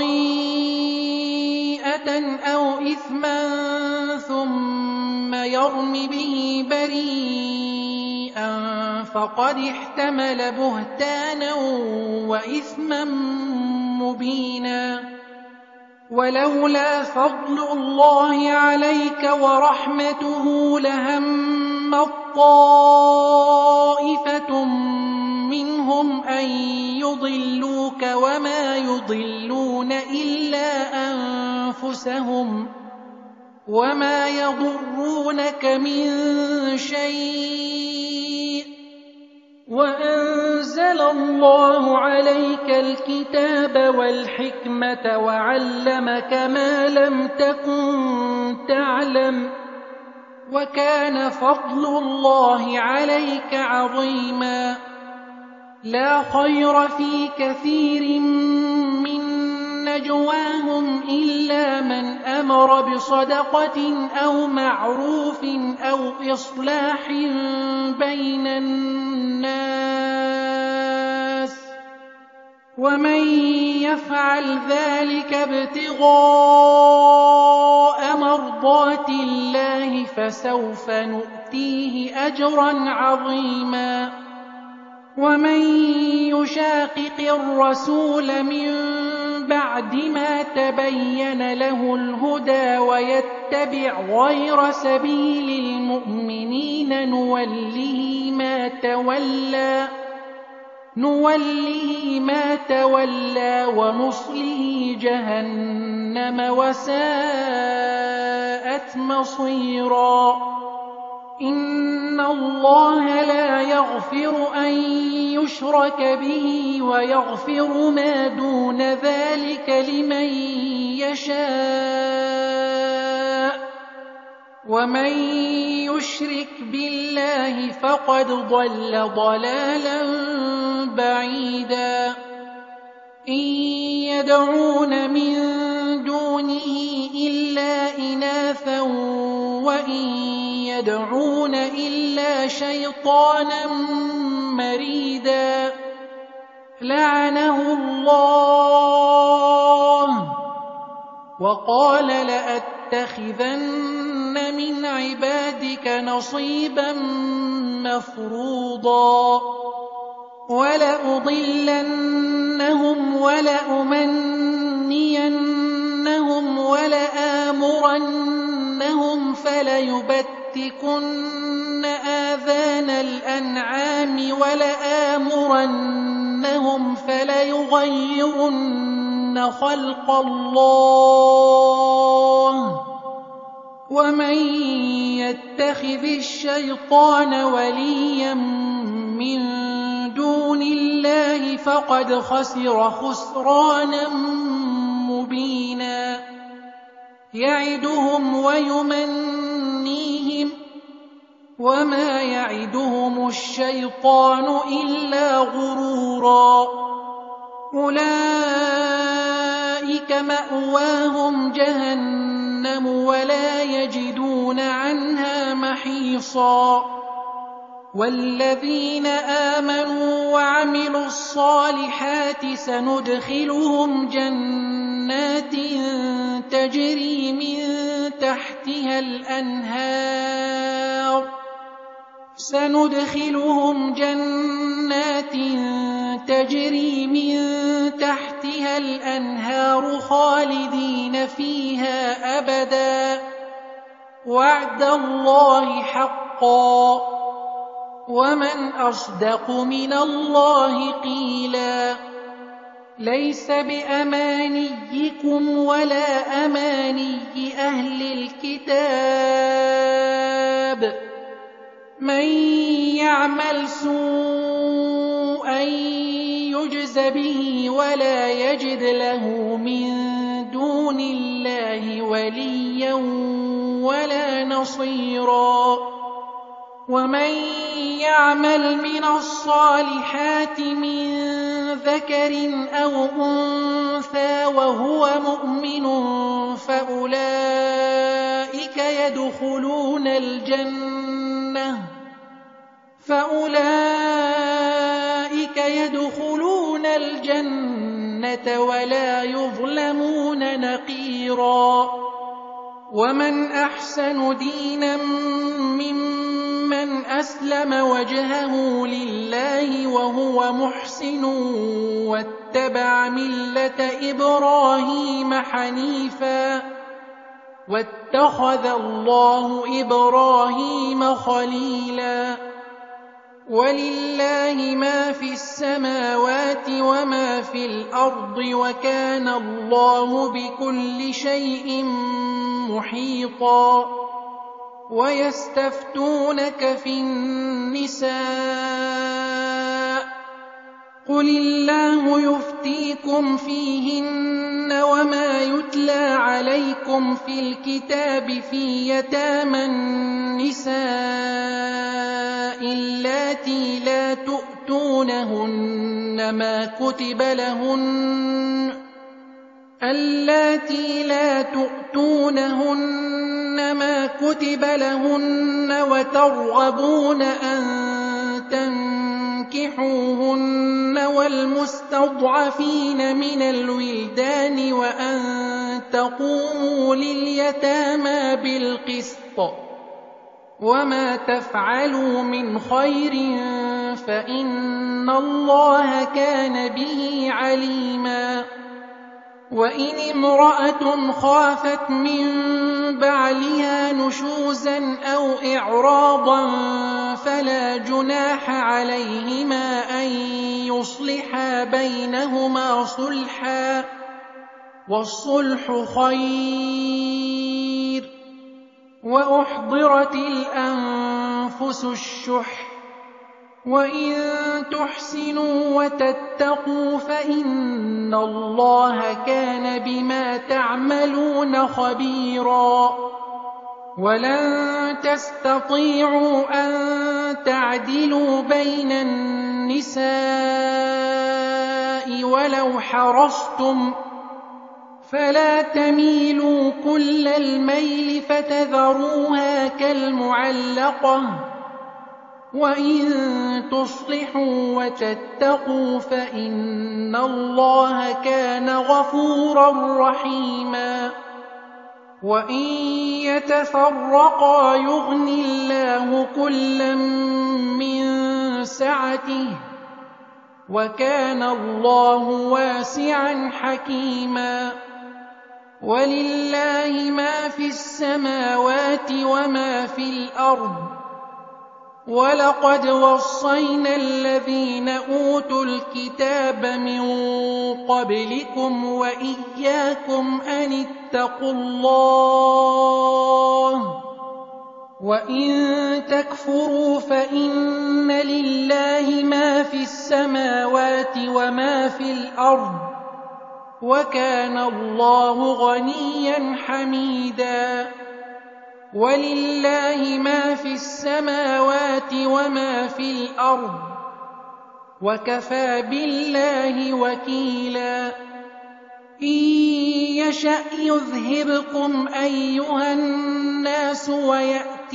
خَطِيئَةً أَوْ إِثْمًا ثُمَّ يَرْمِ بِهِ بَرِيئًا فَقَدِ احْتَمَلَ بُهْتَانًا وَإِثْمًا مُّبِينًا. وَلَوْلَا فَضْلُ اللَّهِ عَلَيْكَ وَرَحْمَتُهُ لَهَمَّت طَّائِفَةٌ مِّنْهُمْ أَن يُضِلُّوكَ وَمَا يُضِلُّونَ إِلَّا أَنفُسَهُمْ وَمَا يَضُرُّونَكَ مِن شَيْءٍ، وَأَنزَلَ أنزل الله عليك الكتاب والحكمة وعلمك ما لم تكن تعلم وكان فضل الله عليك عظيما لا خير في كثير من نجواهم إلا من أمر بصدقة أو معروف أو إصلاح بين الناس ومن يفعل ذلك ابتغاء مرضات الله فسوف نؤتيه أجرا عظيما ومن يشاقق الرسول من بعد ما تبين له الهدى ويتبع غير سبيل المؤمنين نوله ما تولى ونصله جهنم وساءت مصيرا إن الله لا يغفر أن يشرك به ويغفر ما دون ذلك لمن يشاء ومن يشرك بالله فقد ضل ضلالا بعيدا إن يدعون من دونه إلا إناثا وإن يدعون إلا شيطانا مريدا لعنه الله وقال لأتخذن من عبادك نصيبا مفروضا ولأضلنهم ولأمنينهم ولآمرنهم فليبتكن آذان الأنعام ولآمرنهم فليغيرن خلق الله ومن يتخذ الشيطان وليا من دون الله فقد خسر خسرانا مبينا يعدهم ويمنيهم وما يعدهم الشيطان إلا غرورا أولئك مأواهم جهنم ولا يجدون عنها محيصا والذين آمنوا وعملوا الصالحات سندخلهم جنات تجري من تحتها الأنهار خالدين فيها أبدا وعد الله حقا ومن أصدق من الله قيلا ليس بأمانيكم ولا أماني أهل الكتاب من يعمل سوءا يجز به ولا يجد له من دون الله وليا ولا نصيرا ومن يعمل من الصالحات من ذكر أو أنثى وهو مؤمن فأولئك يدخلون الجنة ولا يظلمون نقيرا ومن أحسن دينا ممن أسلم وجهه لله وهو محسن واتبع ملة إبراهيم حنيفا واتخذ الله إبراهيم خليلا ولله ما في السماوات وما في الأرض وكان الله بكل شيء محيطا ويستفتونك في النساء قُلِ اللَّهُ يُفْتِيكُمْ فِيهِنَّ وَمَا يُتْلَىٰ عَلَيْكُمْ فِي الْكِتَابِ فِي يَتَامَى النِّسَاءِ اللَّاتِي لَا تُؤْتُونَهُنَّ مَا كُتِبَ لَهُنَّ وَتَرْغَبُونَ أَن تَنكِحُوهُنَّ وَالْمُسْتَضْعَفِينَ مِنَ الْوِلْدَانِ وَأَن تَقُومُوا لِلْيَتَامَىٰ بِالْقِسْطِ ۚ وَمَا تَفْعَلُوا مِنْ خَيْرٍ فَإِنَّ اللَّهَ كَانَ بِهِ عَلِيمًا. وَإِنِ امْرَأَةٌ خَافَتْ مِن بَعْلِهَا نُشُوزًا أَوْ إِعْرَاضًا فَلَا جُنَاحَ عَلَيْهِمَا أَن يُصْلِحَا بَيْنَهُمَا صُلْحًا ۚ وَالصُّلْحُ خَيْرٌ. وَأُحْضِرَتِ الْأَنفُسُ الشُّحَّ ۚ وَإِن تُحْسِنُوا وَتَتَّقُوا فَإِنَّ اللَّهَ كَانَ بِمَا تَعْمَلُونَ خَبِيرًا. وَلَن تَسْتَطِيعُوا أَن تَعْدِلُوا بَيْنَ النِّسَاءِ وَلَوْ حَرَصْتُمْ ۖ فَلَا تَمِيلُوا كُلَّ الْمَيْلِ فَتَذَرُوهَا كَالْمُعَلَّقَةِ ۚ وَإِن تُصْلِحُوا وَتَتَّقُوا فَإِنَّ اللَّهَ كَانَ غَفُورًا رَّحِيمًا. وَإِن يَتَفَرَّقَا يُغْنِ اللَّهُ كُلًّا مِّن سَعَتِهِ ۚ وَكَانَ اللَّهُ وَاسِعًا حَكِيمًا. وَلِلَّهِ مَا فِي السَّمَاوَاتِ وَمَا فِي الْأَرْضِ ۗ وَلَقَدْ وَصَّيْنَا الَّذِينَ أُوتُوا الْكِتَابَ مِن قَبْلِكُمْ وَإِيَّاكُمْ أَنِ اتَّقُوا اللَّهَ ۚ وَإِن تَكْفُرُوا فَإِنَّ لِلَّهِ مَا فِي السَّمَاوَاتِ وَمَا فِي الْأَرْضِ ۚ وَكَانَ اللَّهُ غَنِيًّا حَمِيدًا. وَلِلَّهِ مَا فِي السَّمَاوَاتِ وَمَا فِي الْأَرْضِ ۚ وَكَفَىٰ بِاللَّهِ وَكِيلًا. إِن يَشَأْ يُذْهِبْكُمْ أَيُّهَا النَّاسُ وَيَأْتِ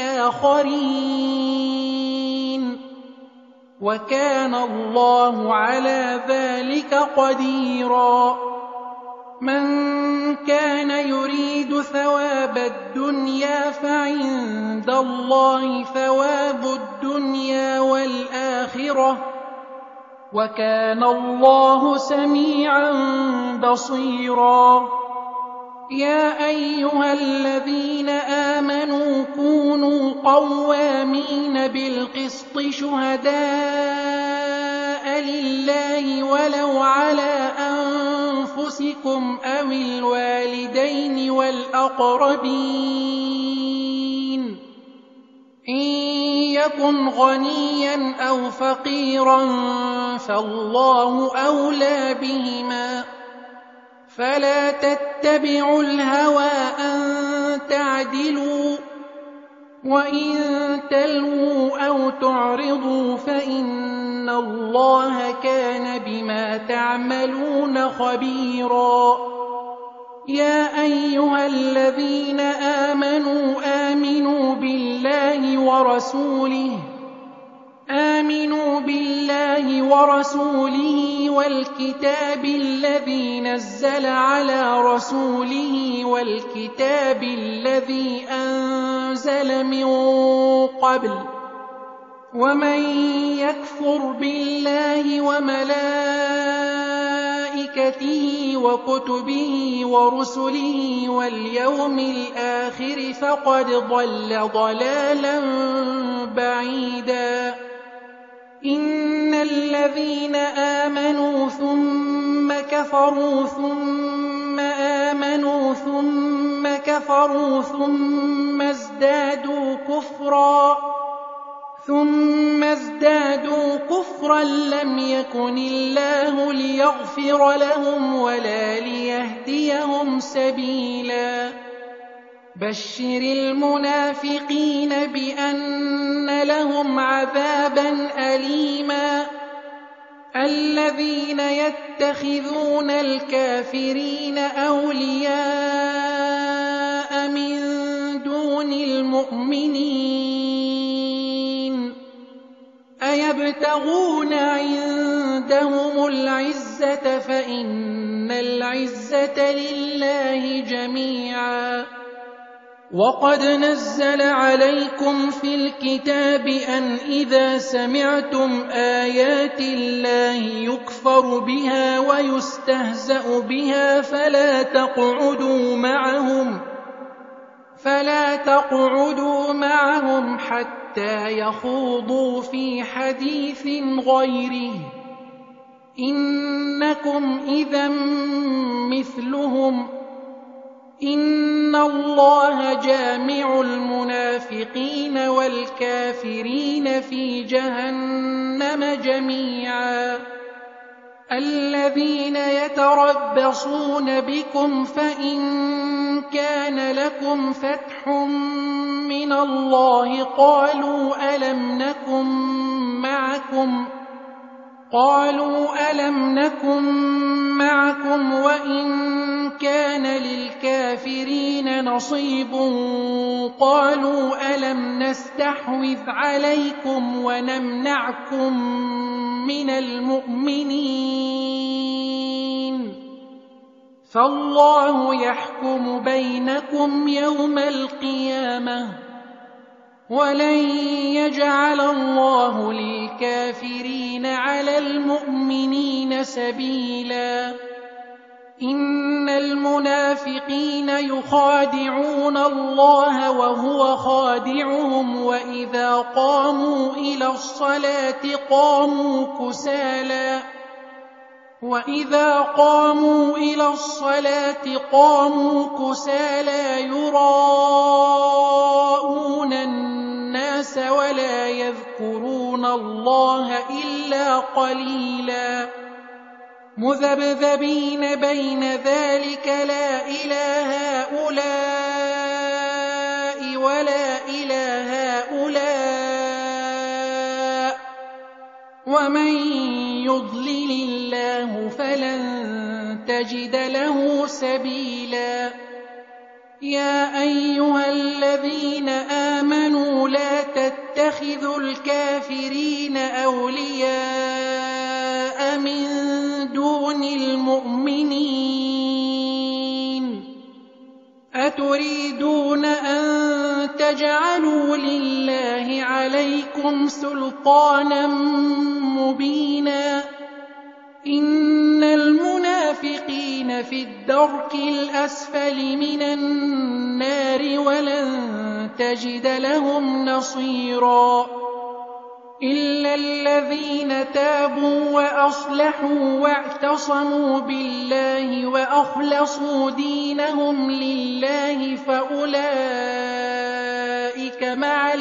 بِآخَرِينَ ۚ وَكَانَ اللَّهُ عَلَىٰ ذَٰلِكَ قَدِيرًا. مَن كَانَ يُرِيدُ ثَوَابَ الدُّنْيَا فَعِندَ اللَّهِ ثَوَابُ الدُّنْيَا وَالْآخِرَةِ ۚ وَكَانَ اللَّهُ سَمِيعًا بَصِيرًا. يَا أَيُّهَا الَّذِينَ آمَنُوا كُونُوا قَوَّامِينَ بِالْقِسْطِ شُهَدَاءَ لِلَّهِ وَلَوْ عَلَىٰ أَنفُسِكُمْ أَوِ الْوَالِدَيْنِ وَالْأَقْرَبِينَ ۚ إِن يَكُنْ غَنِيًّا أَوْ فَقِيرًا فَاللَّهُ أَوْلَىٰ بِهِمَا ۖ فَلَا تَتَّبِعُوا الْهَوَىٰ أَن تَعْدِلُوا ۚ وَإِن تَلْوُوا أَوْ تُعْرِضُوا فَإِنَّ اللَّهَ كَانَ بِمَا تَعْمَلُونَ خَبِيرًا. يَا أَيُّهَا الَّذِينَ آمَنُوا آمِنُوا بِاللَّهِ وَرَسُولِهِ وَالْكِتَابِ الَّذِي نَزَّلَ عَلَىٰ رَسُولِهِ وَالْكِتَابِ الَّذِي أَنزَلَ مِن قَبْلُ ۚ وَمَن يَكْفُرْ بِاللَّهِ وَمَلَائِكَتِهِ وَكُتُبِهِ وَرُسُلِهِ وَالْيَوْمِ الْآخِرِ فَقَدْ ضَلَّ ضَلَالًا بَعِيدًا. إِنَّ الَّذِينَ آمَنُوا ثُمَّ كَفَرُوا ثُمَّ آمَنُوا ثُمَّ كَفَرُوا ثُمَّ ازْدَادُوا كُفْرًا ثم ازدادوا كفرا لم يكن الله ليغفر لهم ولا ليهديهم سبيلا بشر المنافقين بأن لهم عذابا أليما الذين يتخذون الكافرين أولياء من دون المؤمنين أيبتغون عندهم العزة فإن العزة لله جميعا وقد نزل عليكم في الكتاب أن إذا سمعتم آيات الله يكفر بها ويستهزأ بها فلا تقعدوا معهم حتى يخوضوا في حديث غيره إنكم إذا مثلهم إن الله جامع المنافقين والكافرين في جهنم جميعا الذين يتربصون بكم فإن كان لكم فتح من الله قالوا ألم نكن معكم وإن كان للكافرين نصيب قالوا ألم نستحوذ عليكم ونمنعكم من المؤمنين فالله يحكم بينكم يوم القيامة ولن يجعل الله للكافرين على المؤمنين سبيلا إن المنافقين يخادعون الله وهو خادعهم وإذا قاموا إلى الصلاة قاموا كسالى يراءون الناس ولا يذكرون الله إلا قليلا مذبذبين بين ذلك لا إلى هؤلاء ولا إلى هؤلاء ومن يضلل الله فلن تجد له سبيلا يا أيها الذين آمنوا لا تتخذوا الكافرين أولياء من دون المؤمنين أتريدون أن تجعلوا لله عليكم سلطانا مبينا إن المنافقين في الدرك الأسفل من النار ولن تجد لهم نصيرا إلا الذين تابوا وأصلحوا واعتصموا بالله وأخلصوا دينهم لله فأولئك مع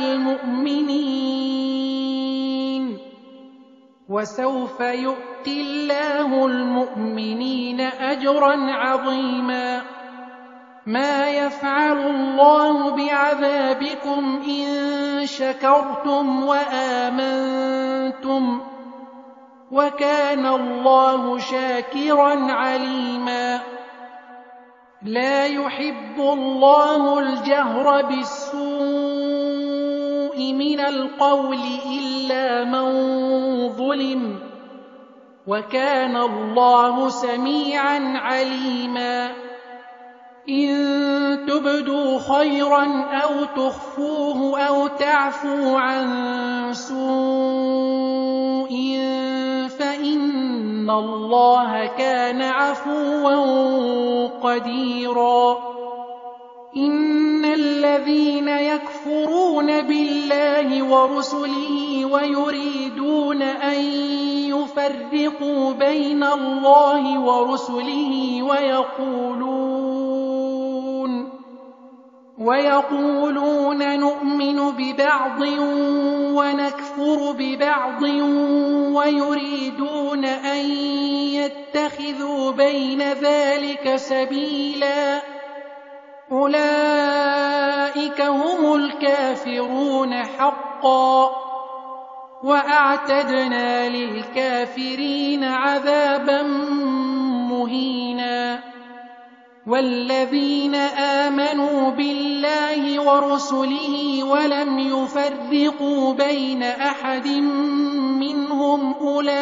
المؤمنين وسوف يؤتي الله المؤمنين أجرا عظيما ما يفعل الله بعذابكم إن شكرتم وآمنتم وكان الله شاكرا عليما لا يحب الله الجهر بالسوء من القول إلا من ظلم وكان الله سميعا عليما إن تبدوا خيرا أو تخفوه أو تعفوا عن سوء فإن الله كان عفوا قديرا إن الذين يكفرون بالله ورسله ويريدون أن يفرقوا بين الله ويقولون نؤمن ببعض ونكفر ببعض ويريدون أن يتخذوا بين ذلك سبيلا أولئك هم الكافرون حقا وأعتدنا للكافرين عذابا مهينا والذين آمنوا بالله ورسله ولم يفرقوا بين أحد منهم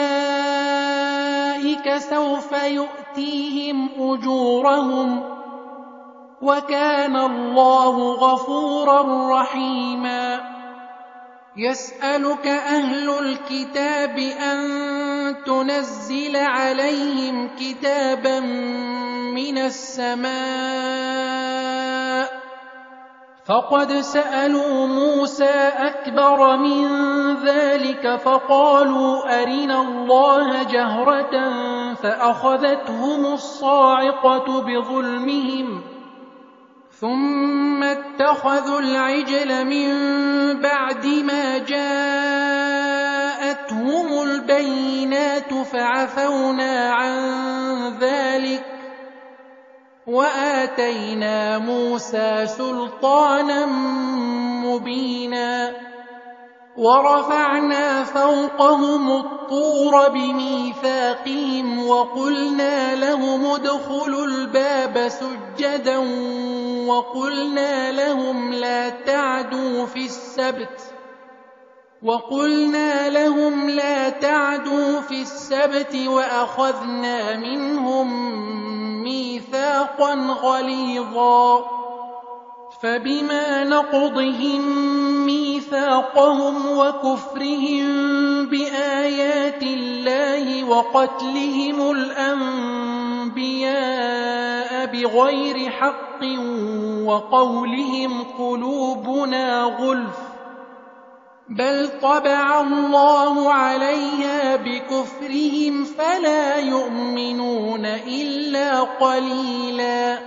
أولئك سوف يؤتيهم أجورهم وكان الله غفورا رحيما يسألك أهل الكتاب أن تنزل عليهم كتابا من السماء فقد سألوا موسى أكبر من ذلك فقالوا أرنا الله جهرة فأخذتهم الصاعقة بظلمهم ثم اتخذوا العجل من بعد ما جاءتهم البينات فعفونا عن ذلك وآتينا موسى سلطانا مبينا ورفعنا فوقهم الطور بميثاقهم وقلنا لهم ادخلوا الباب سجدا وقلنا لهم لا تعدوا في السبت وأخذنا منهم ميثاقا غليظا فبما نقضهم ميثاقهم وكفرهم بآيات الله وقتلهم الأنبياء بغير حق وقولهم قلوبنا غلف بل طبع الله عليها بكفرهم فلا يؤمنون إلا قليلا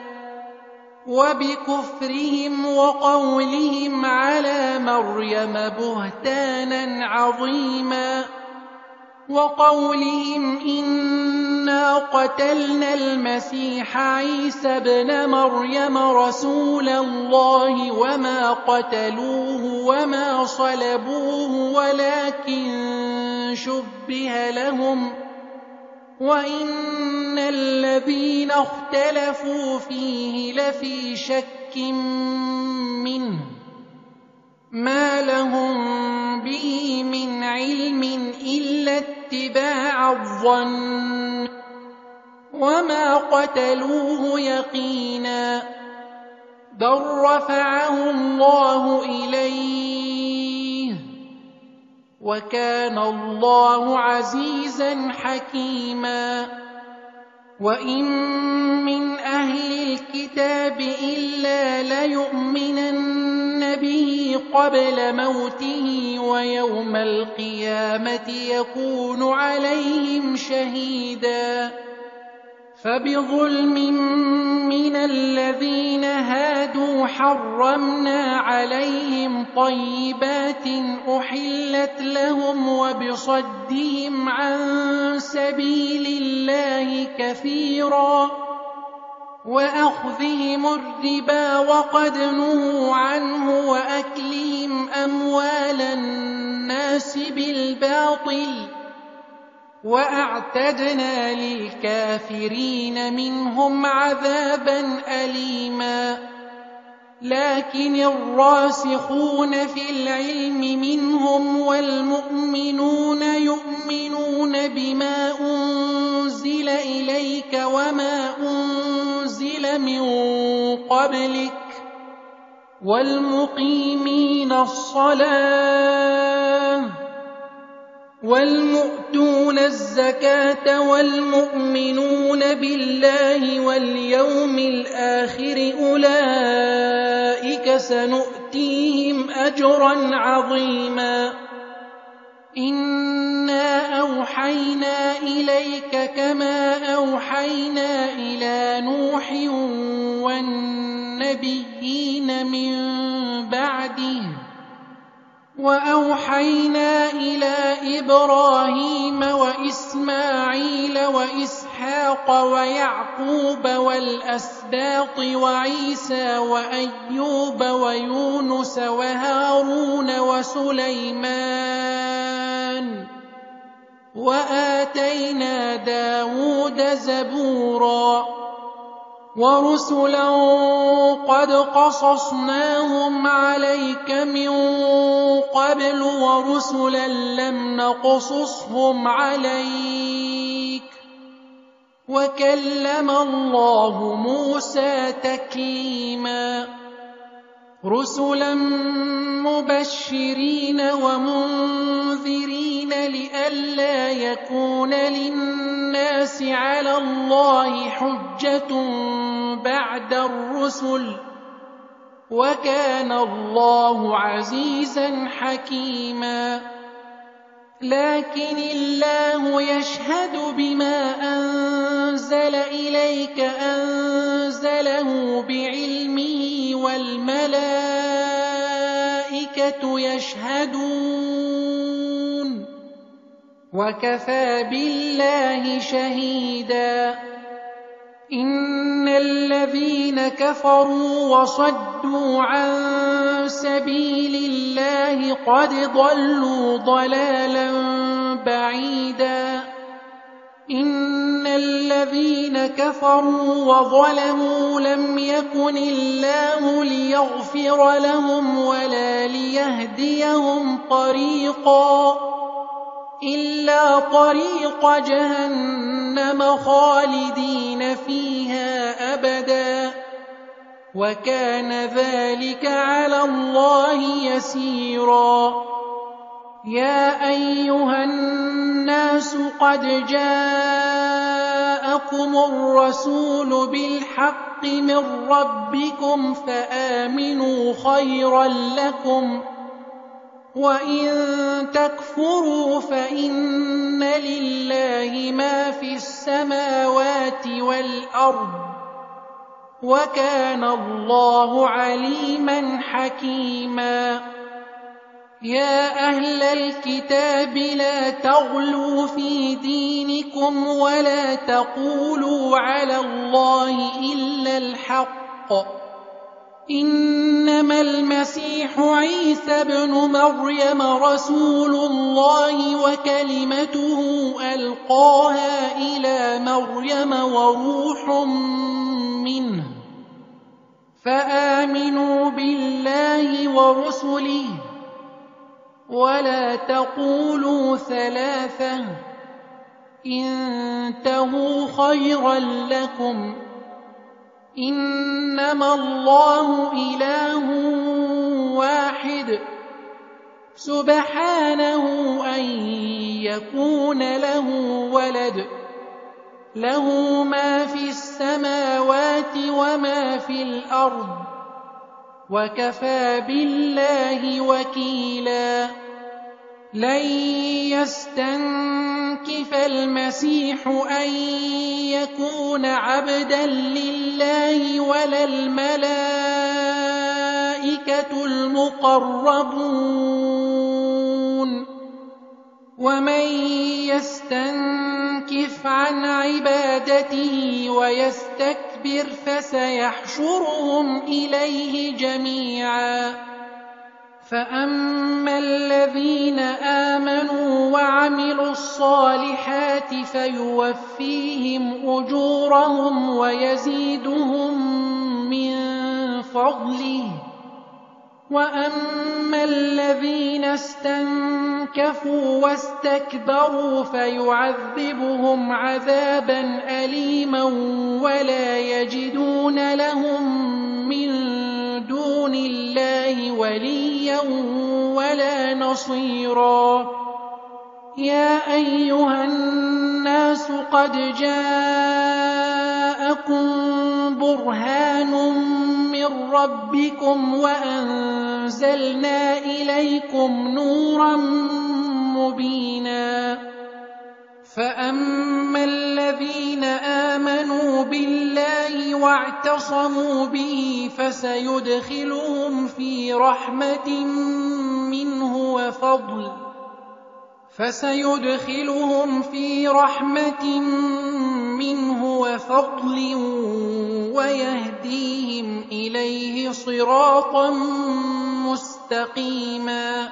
وبكفرهم وقولهم على مريم بهتانا عظيما وقولهم إنا قتلنا المسيح عيسى ابن مريم رسول الله وما قتلوه وما صلبوه ولكن شبه لهم وإن الذين اختلفوا فيه لفي شك منه ما لهم به من علم إلا اتباع الظن وما قتلوه يقينا بل رفعه الله إليه وكان الله عزيزا حكيما وإن من أهل الكتاب إلا ليؤمنن به قبل موته ويوم القيامة يكون عليهم شهيدا فبظلم من الذين هادوا حرمنا عليهم طيبات أحلت لهم وبصدهم عن سبيل الله كثيرا وأخذهم الربا وقد نهوا عنه وأكلهم أموال الناس بالباطل وأعتدنا للكافرين منهم عذابا أليما لكن الراسخون في العلم منهم والمؤمنون يؤمنون بما أنزل إليك وما أنزل من قبلك والمقيمين الصلاة والمؤتون الزكاة والمؤمنون بالله واليوم الآخر أولئك سنؤتيهم أجرا عظيما إنا أوحينا إليك كما أوحينا إلى نوح والنبيين من وأوحينا إلى إبراهيم وإسماعيل وإسحاق ويعقوب والأسباط وعيسى وأيوب ويونس وهارون وسليمان وآتينا داود زبورا ورسلا قد قصصناهم عليك من قبل ورسلا لم نقصصهم عليك وكلم الله موسى تكليما رسلا مبشرين ومنذرين لئلا يكون للناس على الله حجة بعد الرسل وكان الله عزيزا حكيما لكن الله يشهد بما أنزل إليك أنزله بعلمه والملائكة يشهدون وكفى بالله شهيدا إن الذين كفروا وصدوا عن سبيل الله قد ضلوا ضلالا بعيدا إن الذين كفروا وظلموا لم يكن الله ليغفر لهم ولا ليهديهم طريقا إلا طريق جهنم خالدين فيها أبدا وكان ذلك على الله يسيرا يا أيها الناس قد جاءكم الرسول بالحق من ربكم فآمنوا خيرا لكم وإن تكفروا فإن لله ما في السماوات والأرض وكان الله عليما حكيما يا أهل الكتاب لا تغلوا في دينكم ولا تقولوا على الله إلا الحق إنما المسيح عيسى ابن مريم رسول الله وكلمته ألقاها إلى مريم وروح منه فآمنوا بالله ورسله ولا تقولوا ثلاثة انتهوا خيرا لكم إنما الله إله واحد سبحانه أن يكون له ولد له ما في السماوات وما في الأرض وكفى بالله وكيلا لن يستنكف المسيح أن يكون عبدا لله ولا الملائكة المقربون ومن يستنكف عن عبادته ويستكبر فسيحشرهم إليه جميعا فأما الذين آمنوا وعملوا الصالحات فيوفيهم أجورهم ويزيدهم من فضله وأما الذين استنكفوا واستكبروا فيعذبهم عذابا أليما ولا يجدون لهم من دون الله وليا ولا نصيرا يا أيها الناس قد جاءكم برهان من ربكم وأنزلنا إليكم نورا مبينا فأما الذين آمنوا بالله واعتصموا به فسيدخلهم في رحمة منه وفضل، فسيدخلهم في رحمة منه وفضل ويهديهم إليه صراطا مستقيما.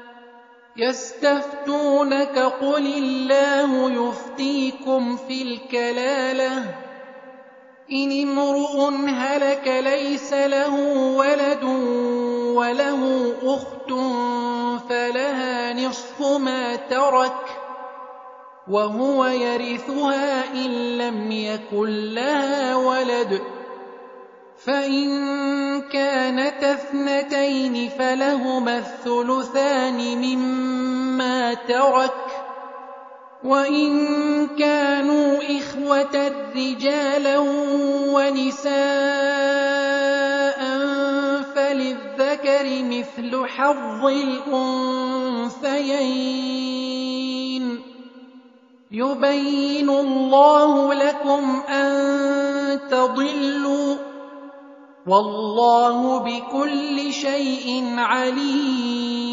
يستفتونك قل الله يفتيكم في الكلالة، إن امرؤ هلك ليس له ولد وله أخت فلها نصف ما ترك وهو يرثها إن لم يكن لها ولد، فإن كانتا اثنتين فلهما الثلثان مما ترك، وإن كانوا إخوة رجالا ونساء فللذكر مثل حظ الأنثيين. يبين الله لكم أن تضلوا، والله بكل شيء عليم.